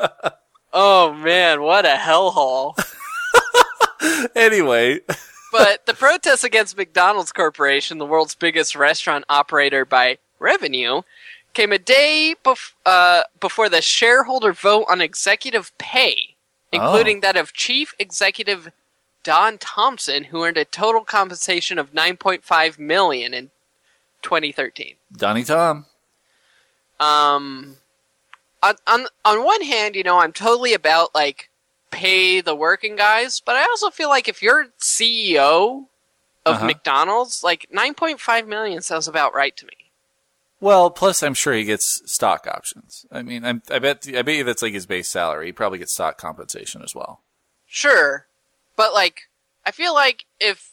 Oh man, what a hellhole. Anyway. But the protests against McDonald's Corporation, the world's biggest restaurant operator by revenue, came a day bef- uh, before the shareholder vote on executive pay, including Oh. that of Chief Executive Don Thompson, who earned a total compensation of nine point five million dollars in twenty thirteen. Donnie Tom. Um, on, on on one hand, you know, I'm totally about like pay the working guys, but I also feel like if you're C E O of Uh-huh. McDonald's, like nine point five million sounds about right to me. Well, plus I'm sure he gets stock options. I mean, I'm, I bet I bet you that's like his base salary. He probably gets stock compensation as well. Sure, but like I feel like if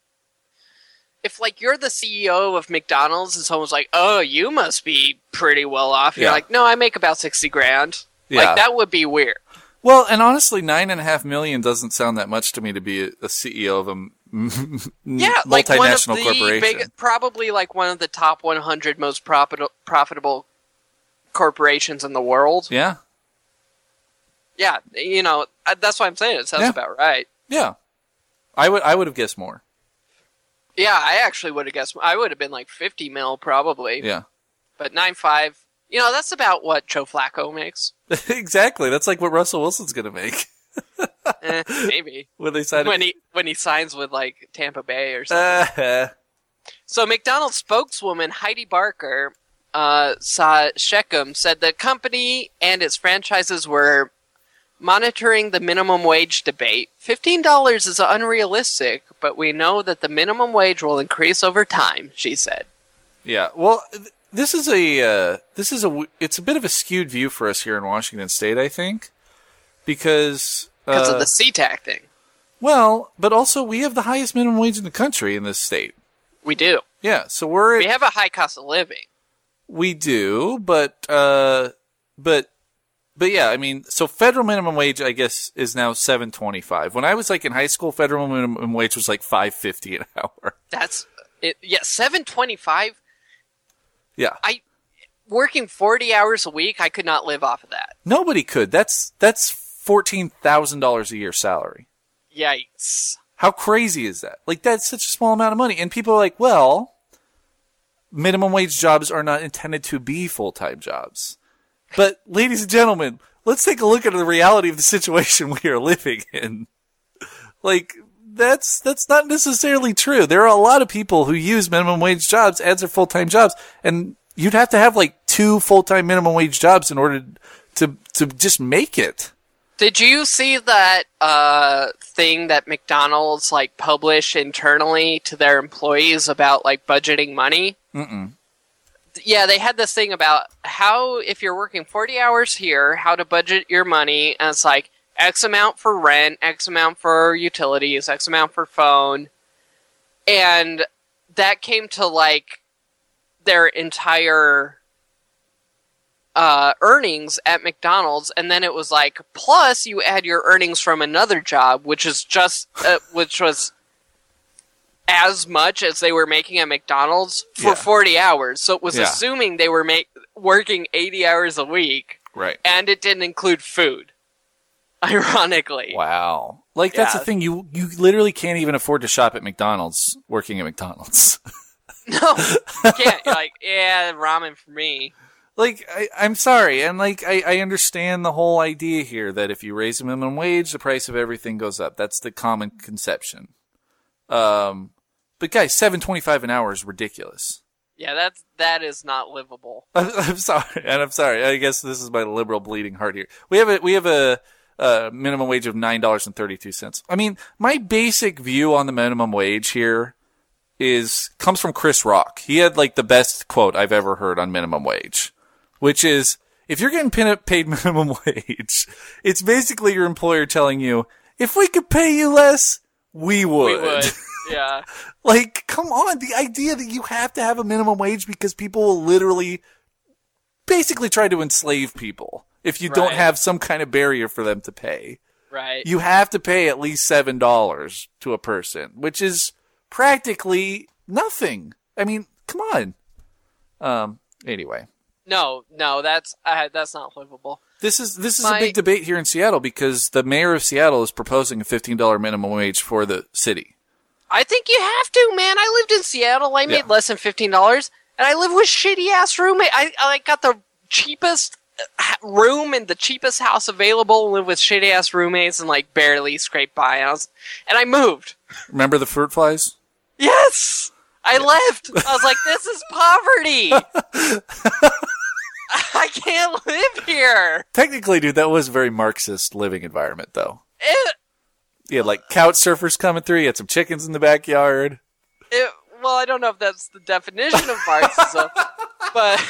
if like you're the C E O of McDonald's and someone's like, "Oh, you must be pretty well off," you're Yeah. like, "No, I make about sixty grand." Yeah. Like that would be weird. Well, and honestly, nine and a half million doesn't sound that much to me to be a, a C E O of a m- Yeah, like one of multinational the corporation. big, probably like one of the top one hundred most profit, profitable corporations in the world. Yeah, Yeah, you know, uh, that's what I'm saying. It sounds Yeah. about right. yeah. I would I would have guessed more. Yeah, I actually would have guessed. I would have been like fifty mil probably. Yeah, But nine five, you know, that's about what Joe Flacco makes. exactly. That's like what Russell Wilson's gonna make eh, maybe when they sign. when he when he signs with like Tampa Bay or something. Uh, So McDonald's spokeswoman Heidi Barker uh, saw Shechem said the company and its franchises were monitoring the minimum wage debate. fifteen dollars is unrealistic, but we know that the minimum wage will increase over time, she said. yeah. Well, th- this is a uh, this is a w- it's a bit of a skewed view for us here in Washington State, I think, because Because uh, of the SeaTac thing. well, but also we have the highest minimum wage in the country in this state. We do. Yeah, so we're We have a high cost of living. We do, but uh, but but yeah, I mean, so federal minimum wage, I guess, is now seven twenty five. When I was like in high school, federal minimum wage was like five fifty an hour. That's it. Yeah, seven twenty-five. Yeah, I working forty hours a week, I could not live off of that. nobody could. That's that's fourteen thousand dollars a year salary. Yikes. How crazy is that? Like, that's such a small amount of money, and people are like, well, minimum wage jobs are not intended to be full time jobs. But, ladies and gentlemen, let's take a look at the reality of the situation we are living in. Like, that's that's not necessarily true. There are a lot of people who use minimum wage jobs as their full time jobs, and you'd have to have like two full time minimum wage jobs in order to to just make it. Did you see that uh, thing that McDonald's like published internally to their employees about like budgeting money? Mm-mm. Yeah, they had this thing about how if you're working forty hours here, how to budget your money, and it's like X amount for rent, X amount for utilities, X amount for phone, and that came to like their entire uh, earnings at McDonald's, and then it was like, plus you add your earnings from another job, which is just, uh, which was as much as they were making at McDonald's for Yeah. forty hours. So it was Yeah. assuming they were make, working eighty hours a week, Right. and it didn't include food. Ironically. Wow. Like, that's Yeah. the thing. You you literally can't even afford to shop at McDonald's working at McDonald's. No, you can't. You're like, yeah, ramen for me. Like, I, I'm sorry. And, like, I, I understand the whole idea here that if you raise the minimum wage, the price of everything goes up. That's the common conception. Um, but, guys, seven twenty-five an hour is ridiculous. Yeah, that's that is not livable. I'm, I'm sorry, and I'm sorry. I guess this is my liberal bleeding heart here. We have a we have a, a minimum wage of nine dollars and thirty two cents. I mean, my basic view on the minimum wage here is comes from Chris Rock. He had like the best quote I've ever heard on minimum wage, which is, if you're getting paid minimum wage, it's basically your employer telling you, if we could pay you less, we would. We would. Yeah. Like, come on. The idea that you have to have a minimum wage because people will literally basically try to enslave people if you Right. don't have some kind of barrier for them to pay. Right. You have to pay at least seven dollars to a person, which is practically nothing. I mean, come on. Um, anyway. No, no, that's uh, that's not livable. This is this is My- a big debate here in Seattle because the mayor of Seattle is proposing a fifteen dollars minimum wage for the city. I think you have to, man. I lived in Seattle. I made Yeah. less than fifteen dollars, and I live with shitty ass roommate. I I got the cheapest uh, room in the cheapest house available. Live with shitty ass roommates and like barely scrape by. And I, was, and I moved. Remember the fruit flies? Yes, I left. I was like, this is poverty. I can't live here. Technically, dude, that was a very Marxist living environment, though. It, You had like couch surfers coming through. You had some chickens in the backyard. it, well, I don't know if that's the definition of Marxism, but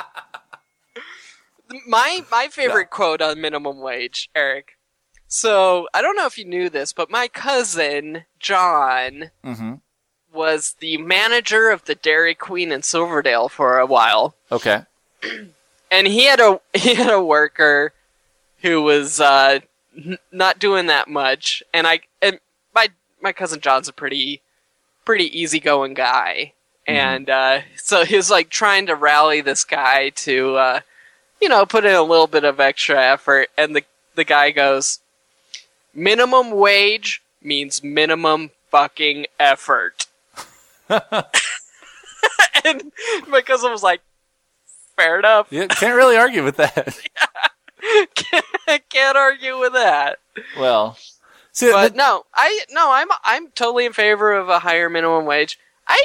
my my favorite quote on minimum wage, Eric. So I don't know if you knew this, but my cousin John Mm-hmm. was the manager of the Dairy Queen in Silverdale for a while, Okay. and he had a he had a worker who was uh, n- not doing that much, and I and my my cousin John's a pretty pretty easygoing guy, and uh, so he was like trying to rally this guy to uh, you know put in a little bit of extra effort, and the the guy goes, minimum wage means minimum fucking effort. And my cousin was like, fair enough. Yeah, can't really argue with that. can't, can't argue with that. Well, see, But that- no, I no, I'm I'm totally in favor of a higher minimum wage. I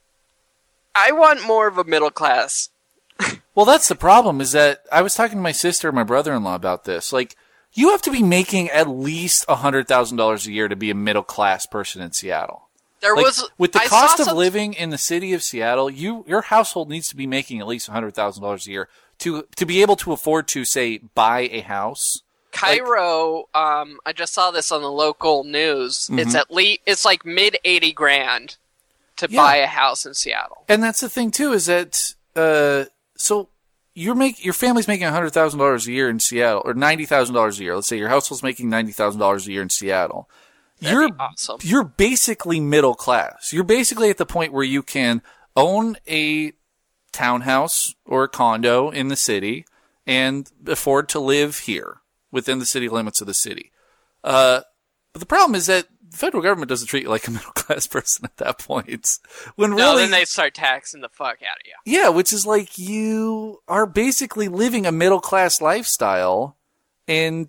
I want more of a middle class. well, that's the problem. Is that I was talking to my sister and my brother-in-law about this. Like, you have to be making at least a hundred thousand dollars a year to be a middle class person in Seattle. There Like, was with the I cost saw of some- living in the city of Seattle, you your household needs to be making at least a hundred thousand dollars a year to to be able to afford to say buy a house. Cairo. um, I just saw this on the local news. Mm-hmm. It's at least it's like mid eighty grand to Yeah. buy a house in Seattle. And that's the thing too, is that uh, so you're make your family's making a hundred thousand dollars a year in Seattle, or ninety thousand dollars a year. Let's say your household's making ninety thousand dollars a year in Seattle. That'd you're be awesome. you're basically middle class. You're basically at the point where you can own a townhouse or a condo in the city and afford to live here within the city limits of the city. Uh, but the problem is that the federal government doesn't treat you like a middle class person at that point. When No, really, then they start taxing the fuck out of you. yeah, which is like you are basically living a middle class lifestyle, and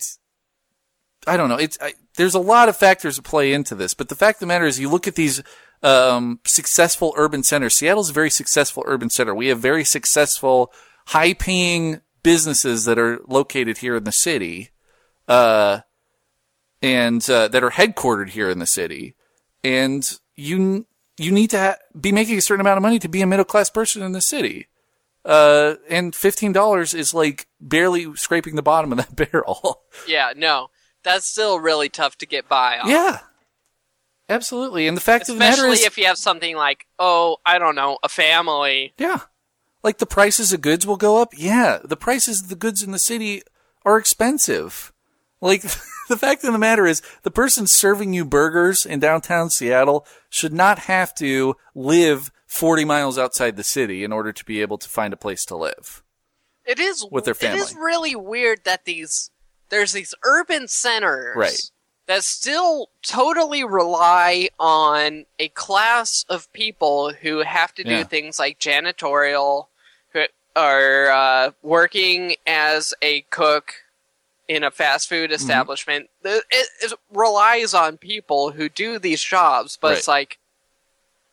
I don't know. It's I, there's a lot of factors that play into this, but the fact of the matter is, you look at these um, successful urban centers. Seattle's a very successful urban center. We have very successful, high-paying businesses that are located here in the city, uh, and uh, that are headquartered here in the city. And you you need to ha- be making a certain amount of money to be a middle class person in the city. Uh, and fifteen dollars is like barely scraping the bottom of that barrel. Yeah, no, that's still really tough to get by on. Yeah, absolutely. And the fact of the matter Especially is, if you have something like, oh, I don't know, a family. yeah, like the prices of goods will go up. Yeah, the prices of the goods in the city are expensive. Like, the fact of the matter is, the person serving you burgers in downtown Seattle should not have to live forty miles outside the city in order to be able to find a place to live. It is With their It is family. really weird that these there's these urban centers Right. that still totally rely on a class of people who have to do Yeah. things like janitorial, who are uh, working as a cook in a fast food Mm-hmm. establishment. It, it relies on people who do these jobs, but it's Right. like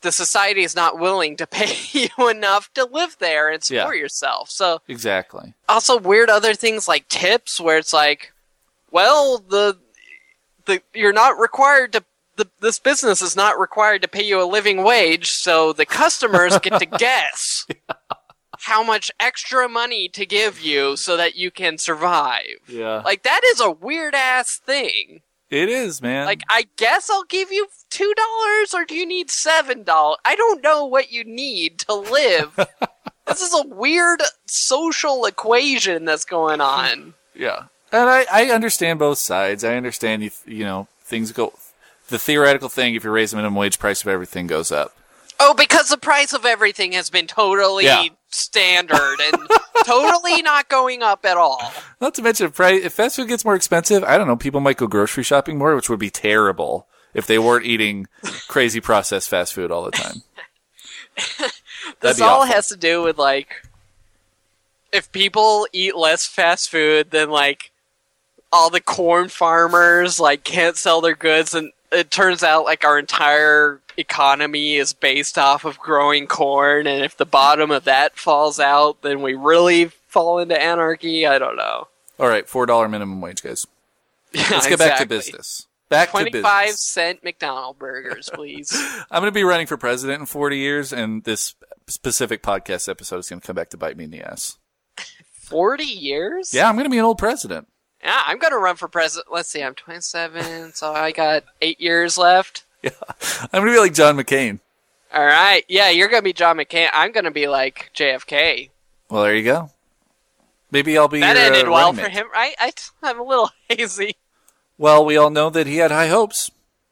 the society is not willing to pay you enough to live there and support Yeah. yourself. So Exactly. also weird other things like tips, where it's like, well, the the you're not required to. The, this business is not required to pay you a living wage, so the customers get to guess how much extra money to give you so that you can survive. Yeah. Like, that is a weird-ass thing. It is, man. Like, I guess I'll give you two dollars, or do you need seven dollars? I don't know what you need to live. This is a weird social equation that's going on. Yeah. And I, I understand both sides. I understand, you, you know, things go... The theoretical thing, if you raise the minimum wage, price of everything goes up. Oh, because the price of everything has been totally Yeah. standard and totally not going up at all. Not to mention, if, price, if fast food gets more expensive, I don't know, people might go grocery shopping more, which would be terrible if they weren't eating crazy processed fast food all the time. This be all awful. has to do with, like, if people eat less fast food, then, like, all the corn farmers, like, can't sell their goods, and it turns out, like, our entire economy is based off of growing corn, and if the bottom of that falls out, then we really fall into anarchy. I don't know. All right, four dollars minimum wage, guys. Yeah, Let's get back to exactly. business. Back to twenty-five business. cent McDonald's burgers, please. I'm going to be running for president in forty years, and this specific podcast episode is going to come back to bite me in the ass. forty years? Yeah, I'm going to be an old president. Yeah, I'm going to run for president. Let's see, I'm twenty-seven, so I got eight years left. Yeah, I'm going to be like John McCain. All right. Yeah, you're going to be John McCain. I'm going to be like J F K. Well, there you go. Maybe I'll be That your, ended uh, well running for mate. him, right? I, I'm a little hazy. Well, we all know that he had high hopes.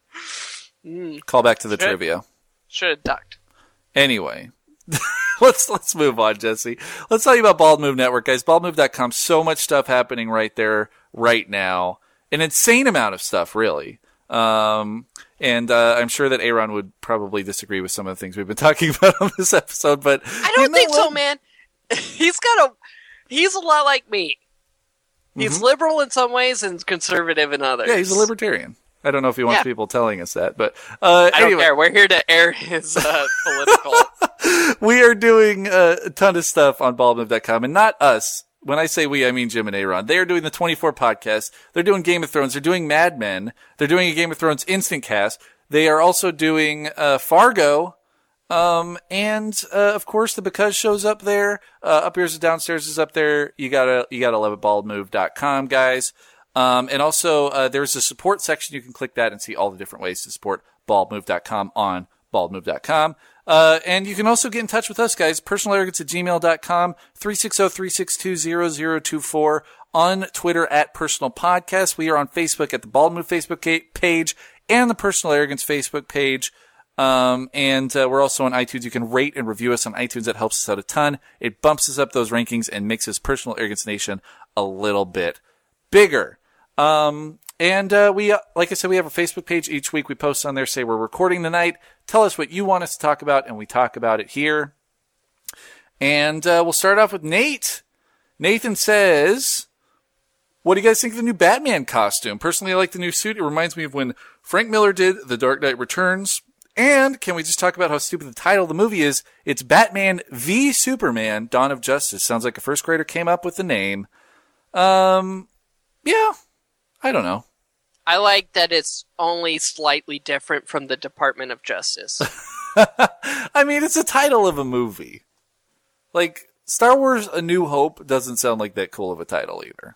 Mm, Call back to the Should- trivia. should have ducked. Anyway, let's let's move on, Jesse. Let's tell you about Bald Move Network, guys. bald move dot com. So much stuff happening right there, right now. An insane amount of stuff, really. Um, and uh, I'm sure that Aaron would probably disagree with some of the things we've been talking about on this episode, but I don't you know think so, what? man. He's got a. He's a lot like me. He's Mm-hmm. liberal in some ways and conservative in others. Yeah, he's a libertarian. I don't know if he wants Yeah. people telling us that, but uh, I don't anyway. care. We're here to air his uh, political. We are doing uh, a ton of stuff on bald move dot com, and not us. When I say we, I mean Jim and Aaron. They are doing the twenty-four podcast. They're doing Game of Thrones. They're doing Mad Men. They're doing a Game of Thrones instant cast. They are also doing uh, Fargo. Um, and uh, of course, the Because show's up there. Uh, Up Yours and Downstairs is up there. You gotta, you gotta love it. bald move dot com, guys. Um, and also, uh, there's a support section. You can click that and see all the different ways to support bald move dot com on bald move dot com. Uh, and you can also get in touch with us, guys. personal arrogance at gmail dot com, three six zero, three six two, zero zero two four, on Twitter at Personal Podcast. We are on Facebook at the Bald Move Facebook ca- page and the Personal Arrogance Facebook page. Um, and uh, we're also on iTunes. You can rate and review us on iTunes. That helps us out a ton. It bumps us up those rankings and makes us Personal Arrogance Nation a little bit bigger. Um, and, uh, we, uh, like I said, we have a Facebook page. Each week we post on there, say we're recording tonight. Tell us what you want us to talk about, and we talk about it here. And, uh, we'll start off with Nate. Nathan says, what do you guys think of the new Batman costume? Personally, I like the new suit. It reminds me of when Frank Miller did The Dark Knight Returns. And can we just talk about how stupid the title of the movie is? It's Batman v Superman, Dawn of Justice. Sounds like a first grader came up with the name. Um, yeah. I don't know. I like that it's only slightly different from the Department of Justice. I mean, it's a title of a movie. Like, Star Wars A New Hope doesn't sound like that cool of a title either.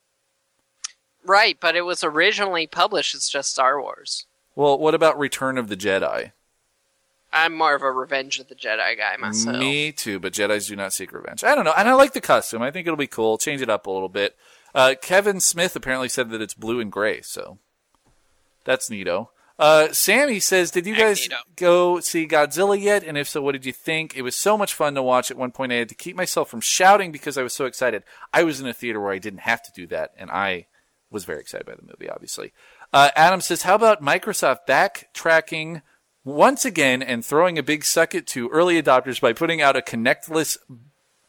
Right, but it was originally published as just Star Wars. Well, what about Return of the Jedi? I'm more of a Revenge of the Jedi guy myself. Me too, but Jedis do not seek revenge. I don't know. And I like the costume. I think it'll be cool. Change it up a little bit. Uh, Kevin Smith apparently said that it's blue and gray, so that's neato. Uh, Sammy says, did you guys Magneto. go see Godzilla yet? And if so, what did you think? It was so much fun to watch. At one point, I had to keep myself from shouting because I was so excited. I was in a theater where I didn't have to do that, and I was very excited by the movie, obviously. Uh, Adam says, how about Microsoft backtracking once again and throwing a big suck it to early adopters by putting out a connectless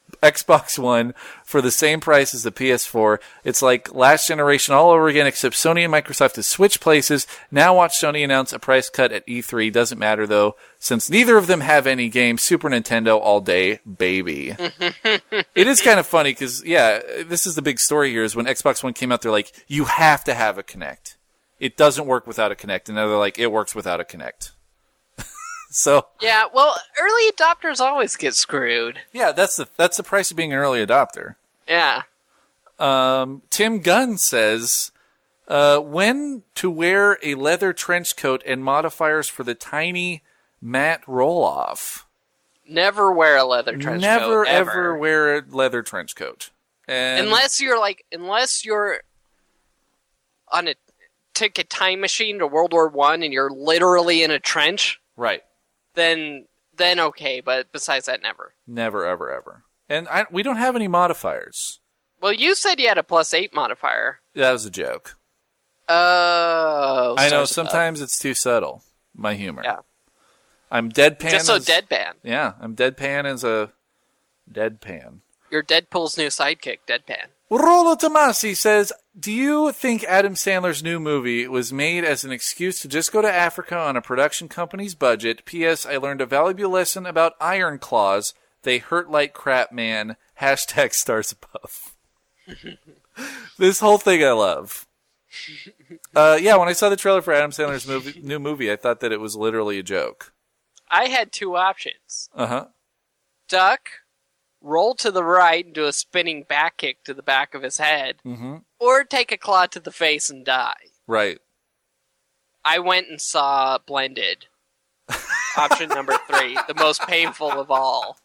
Xbox One for the same price as the P S four. It's like last generation all over again, except Sony and Microsoft have switched places. Now watch Sony announce a price cut at E three. Doesn't matter, though, since neither of them have any games. Super Nintendo all day, baby. It is kind of funny because, yeah, this is the big story here is when Xbox One came out, they're like, you have to have a Kinect. It doesn't work without a Kinect. And now they're like, it works without a Kinect. So Yeah, well, early adopters always get screwed. yeah, that's the that's the price of being an early adopter. Yeah. Um, Tim Gunn says, uh, when to wear a leather trench coat and modifiers for the tiny matte roll-off. Never wear a leather trench Never, coat. Never, ever wear a leather trench coat. And Unless you're like, unless you're on a take a time machine to World War One and you're literally in a trench, right. then then okay. But besides that, never. Never, ever, ever. And I, we don't have any modifiers. Well, you said you had a plus eight modifier. That was a joke. Oh, I know, stars above. sometimes it's too subtle, my humor. Yeah. I'm deadpan. Just so as- deadpan. Yeah, I'm deadpan as a deadpan. You're Deadpool's new sidekick, Deadpan. Rolo Tomasi says, do you think Adam Sandler's new movie was made as an excuse to just go to Africa on a production company's budget? P S. I learned a valuable lesson about iron claws. They hurt like crap, man. Hashtag stars above. This whole thing I love. Uh, yeah, when I saw the trailer for Adam Sandler's movie, new movie, I thought that it was literally a joke. I had two options. Uh-huh. Duck, roll to the right and do a spinning back kick to the back of his head, Mm-hmm. or take a claw to the face and die. Right. I went and saw Blended. Option number three, the most painful of all.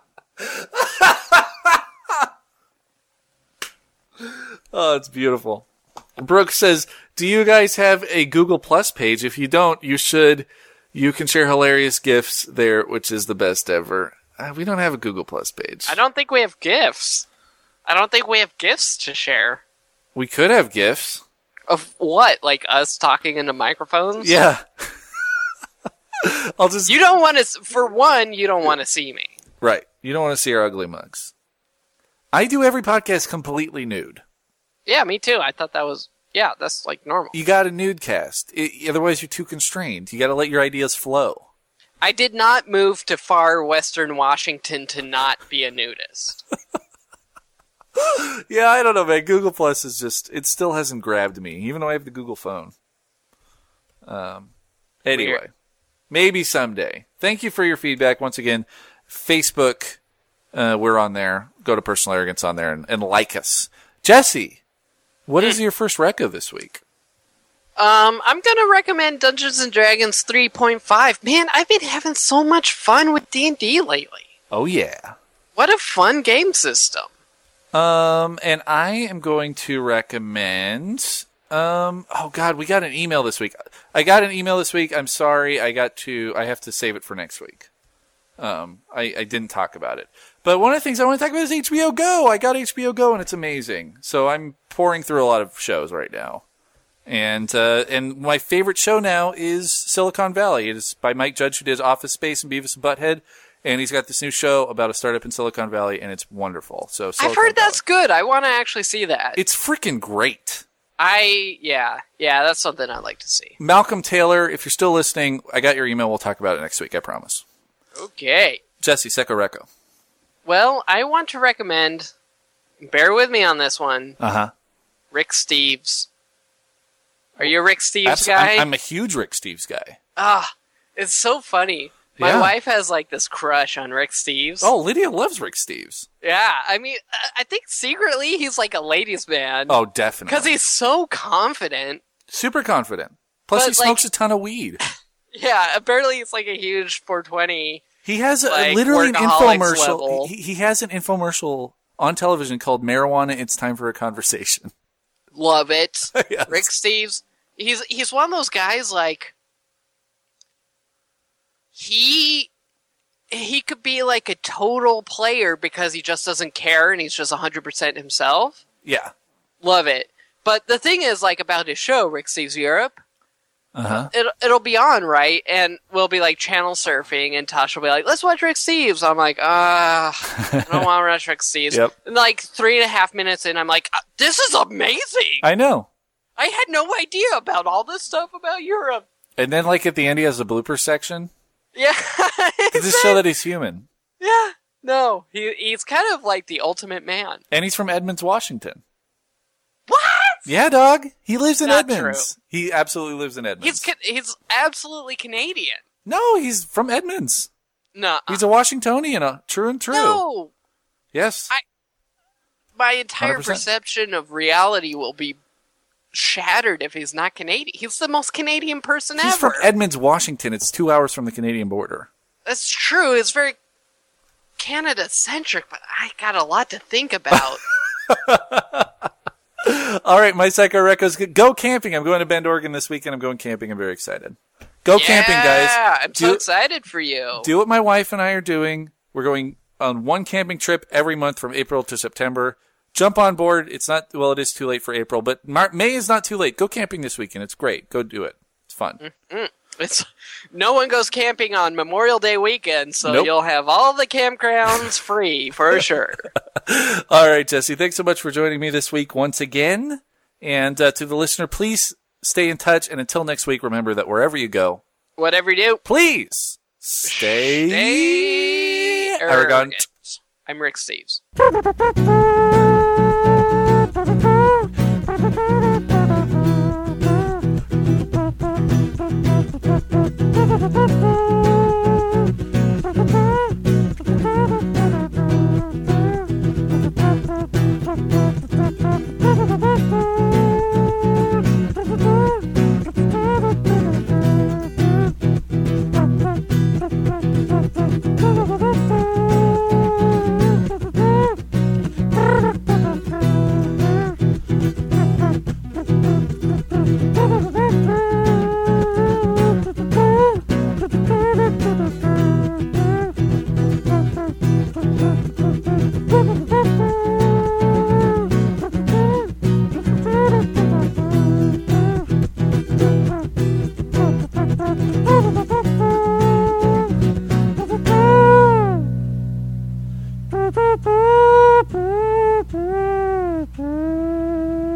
Oh, it's beautiful. Brooke says, do you guys have a Google Plus page? If you don't, you should. You can share hilarious GIFs there, which is the best ever. Uh, we don't have a Google Plus page. I don't think we have GIFs. I don't think we have GIFs to share. We could have GIFs. Of what? Like us talking into microphones? Yeah. I'll just... You don't want to... For one, you don't want to see me. Right. You don't want to see our ugly mugs. I do every podcast completely nude. Yeah, me too. I thought that was... Yeah, that's like normal. You got a nude cast. I, otherwise, you're too constrained. You got to let your ideas flow. I did not move to far western Washington to not be a nudist. Yeah, I don't know, man. Google Plus is just... It still hasn't grabbed me, even though I have the Google phone. Um. Anyway. Weird. Maybe someday. Thank you for your feedback. Once again, Facebook, uh, we're on there. Go to Personal Arrogance on there and, and like us. Jesse, what is your first reco this week? Um, I'm gonna recommend Dungeons and Dragons three point five. Man, I've been having so much fun with D and D lately. Oh, yeah. What a fun game system. Um, and I am going to recommend... Um, oh, God, we got an email this week. I got an email this week. I'm sorry. I got to... I have to save it for next week. Um, I, I didn't talk about it. But one of the things I want to talk about is H B O Go. I got H B O Go, and it's amazing. So I'm pouring through a lot of shows right now. And uh, and my favorite show now is Silicon Valley. It is by Mike Judge, who did Office Space and Beavis and Butthead. And he's got this new show about a startup in Silicon Valley, and it's wonderful. So Silicon I've heard Valley. that's good. I want to actually see that. It's freaking great. I, yeah, yeah, that's something I'd like to see. Malcolm Taylor, if you're still listening, I got your email. We'll talk about it next week, I promise. Okay. Jesse, Secco Reco. Well, I want to recommend, bear with me on this one, Uh-huh. Rick Steves. Are you a Rick Steves Abs- guy? I'm, I'm a huge Rick Steves guy. Ah, it's so funny. My Yeah. wife has like this crush on Rick Steves. Oh, Lydia loves Rick Steves. Yeah, I mean, I- I think secretly he's like a ladies' man. Oh, definitely. Because he's so confident. Super confident. Plus, But, he smokes like- a ton of weed. Yeah, apparently it's like a huge four twenty. He has a, Like, literally an workaholics infomercial. level. He, he has an infomercial on television called Marijuana, It's Time for a Conversation. Love it. Yes. Rick Steves. He's he's one of those guys like he he could be like a total player because he just doesn't care and he's just one hundred percent himself. Yeah. Love it. But the thing is like about his show, Rick Steves Europe, Uh-huh. It, it'll be on, right? And we'll be like channel surfing, and Tasha will be like, let's watch Rick Steves. I'm like, ah, I don't want to watch Rick Steves. Yep. And like three and a half minutes in, I'm like, uh, this is amazing. I know. I had no idea about all this stuff about Europe. And then, like, at the end, he has a blooper section. Yeah. To just show that he's human. Yeah. No, he he's kind of like the ultimate man. And he's from Edmonds, Washington. What? Yeah, dog. He lives in Not Edmonds. He absolutely lives in Edmonds. He's ca- he's absolutely Canadian. No, he's from Edmonds. No, He's a Washingtonian, uh, true and true. no. Yes. I- My entire one hundred percent. perception of reality will be shattered if he's not Canadian. He's the most Canadian person He's ever. from Edmonds, Washington. It's two hours from the Canadian border. That's true. It's very Canada-centric, but I got a lot to think about. All right, my Psycho Recos. Go camping. I'm going to Bend, Oregon this weekend. I'm going camping. I'm very excited. Go camping, guys. Yeah, I'm so Do- excited for you. Do what my wife and I are doing. We're going on one camping trip every month from April to September. Jump on board. It's not, well, it is too late for April, but Mar- May is not too late. Go camping this weekend. It's great. Go do it. It's fun. It's no one goes camping on Memorial Day weekend, so Nope. you'll have all the campgrounds free for sure. All right, Jesse, thanks so much for joining me this week once again. And uh, to the listener, please stay in touch. And until next week, remember that wherever you go, Whatever you do, please stay, stay arrogant. I'm Rick Steves. Thank you.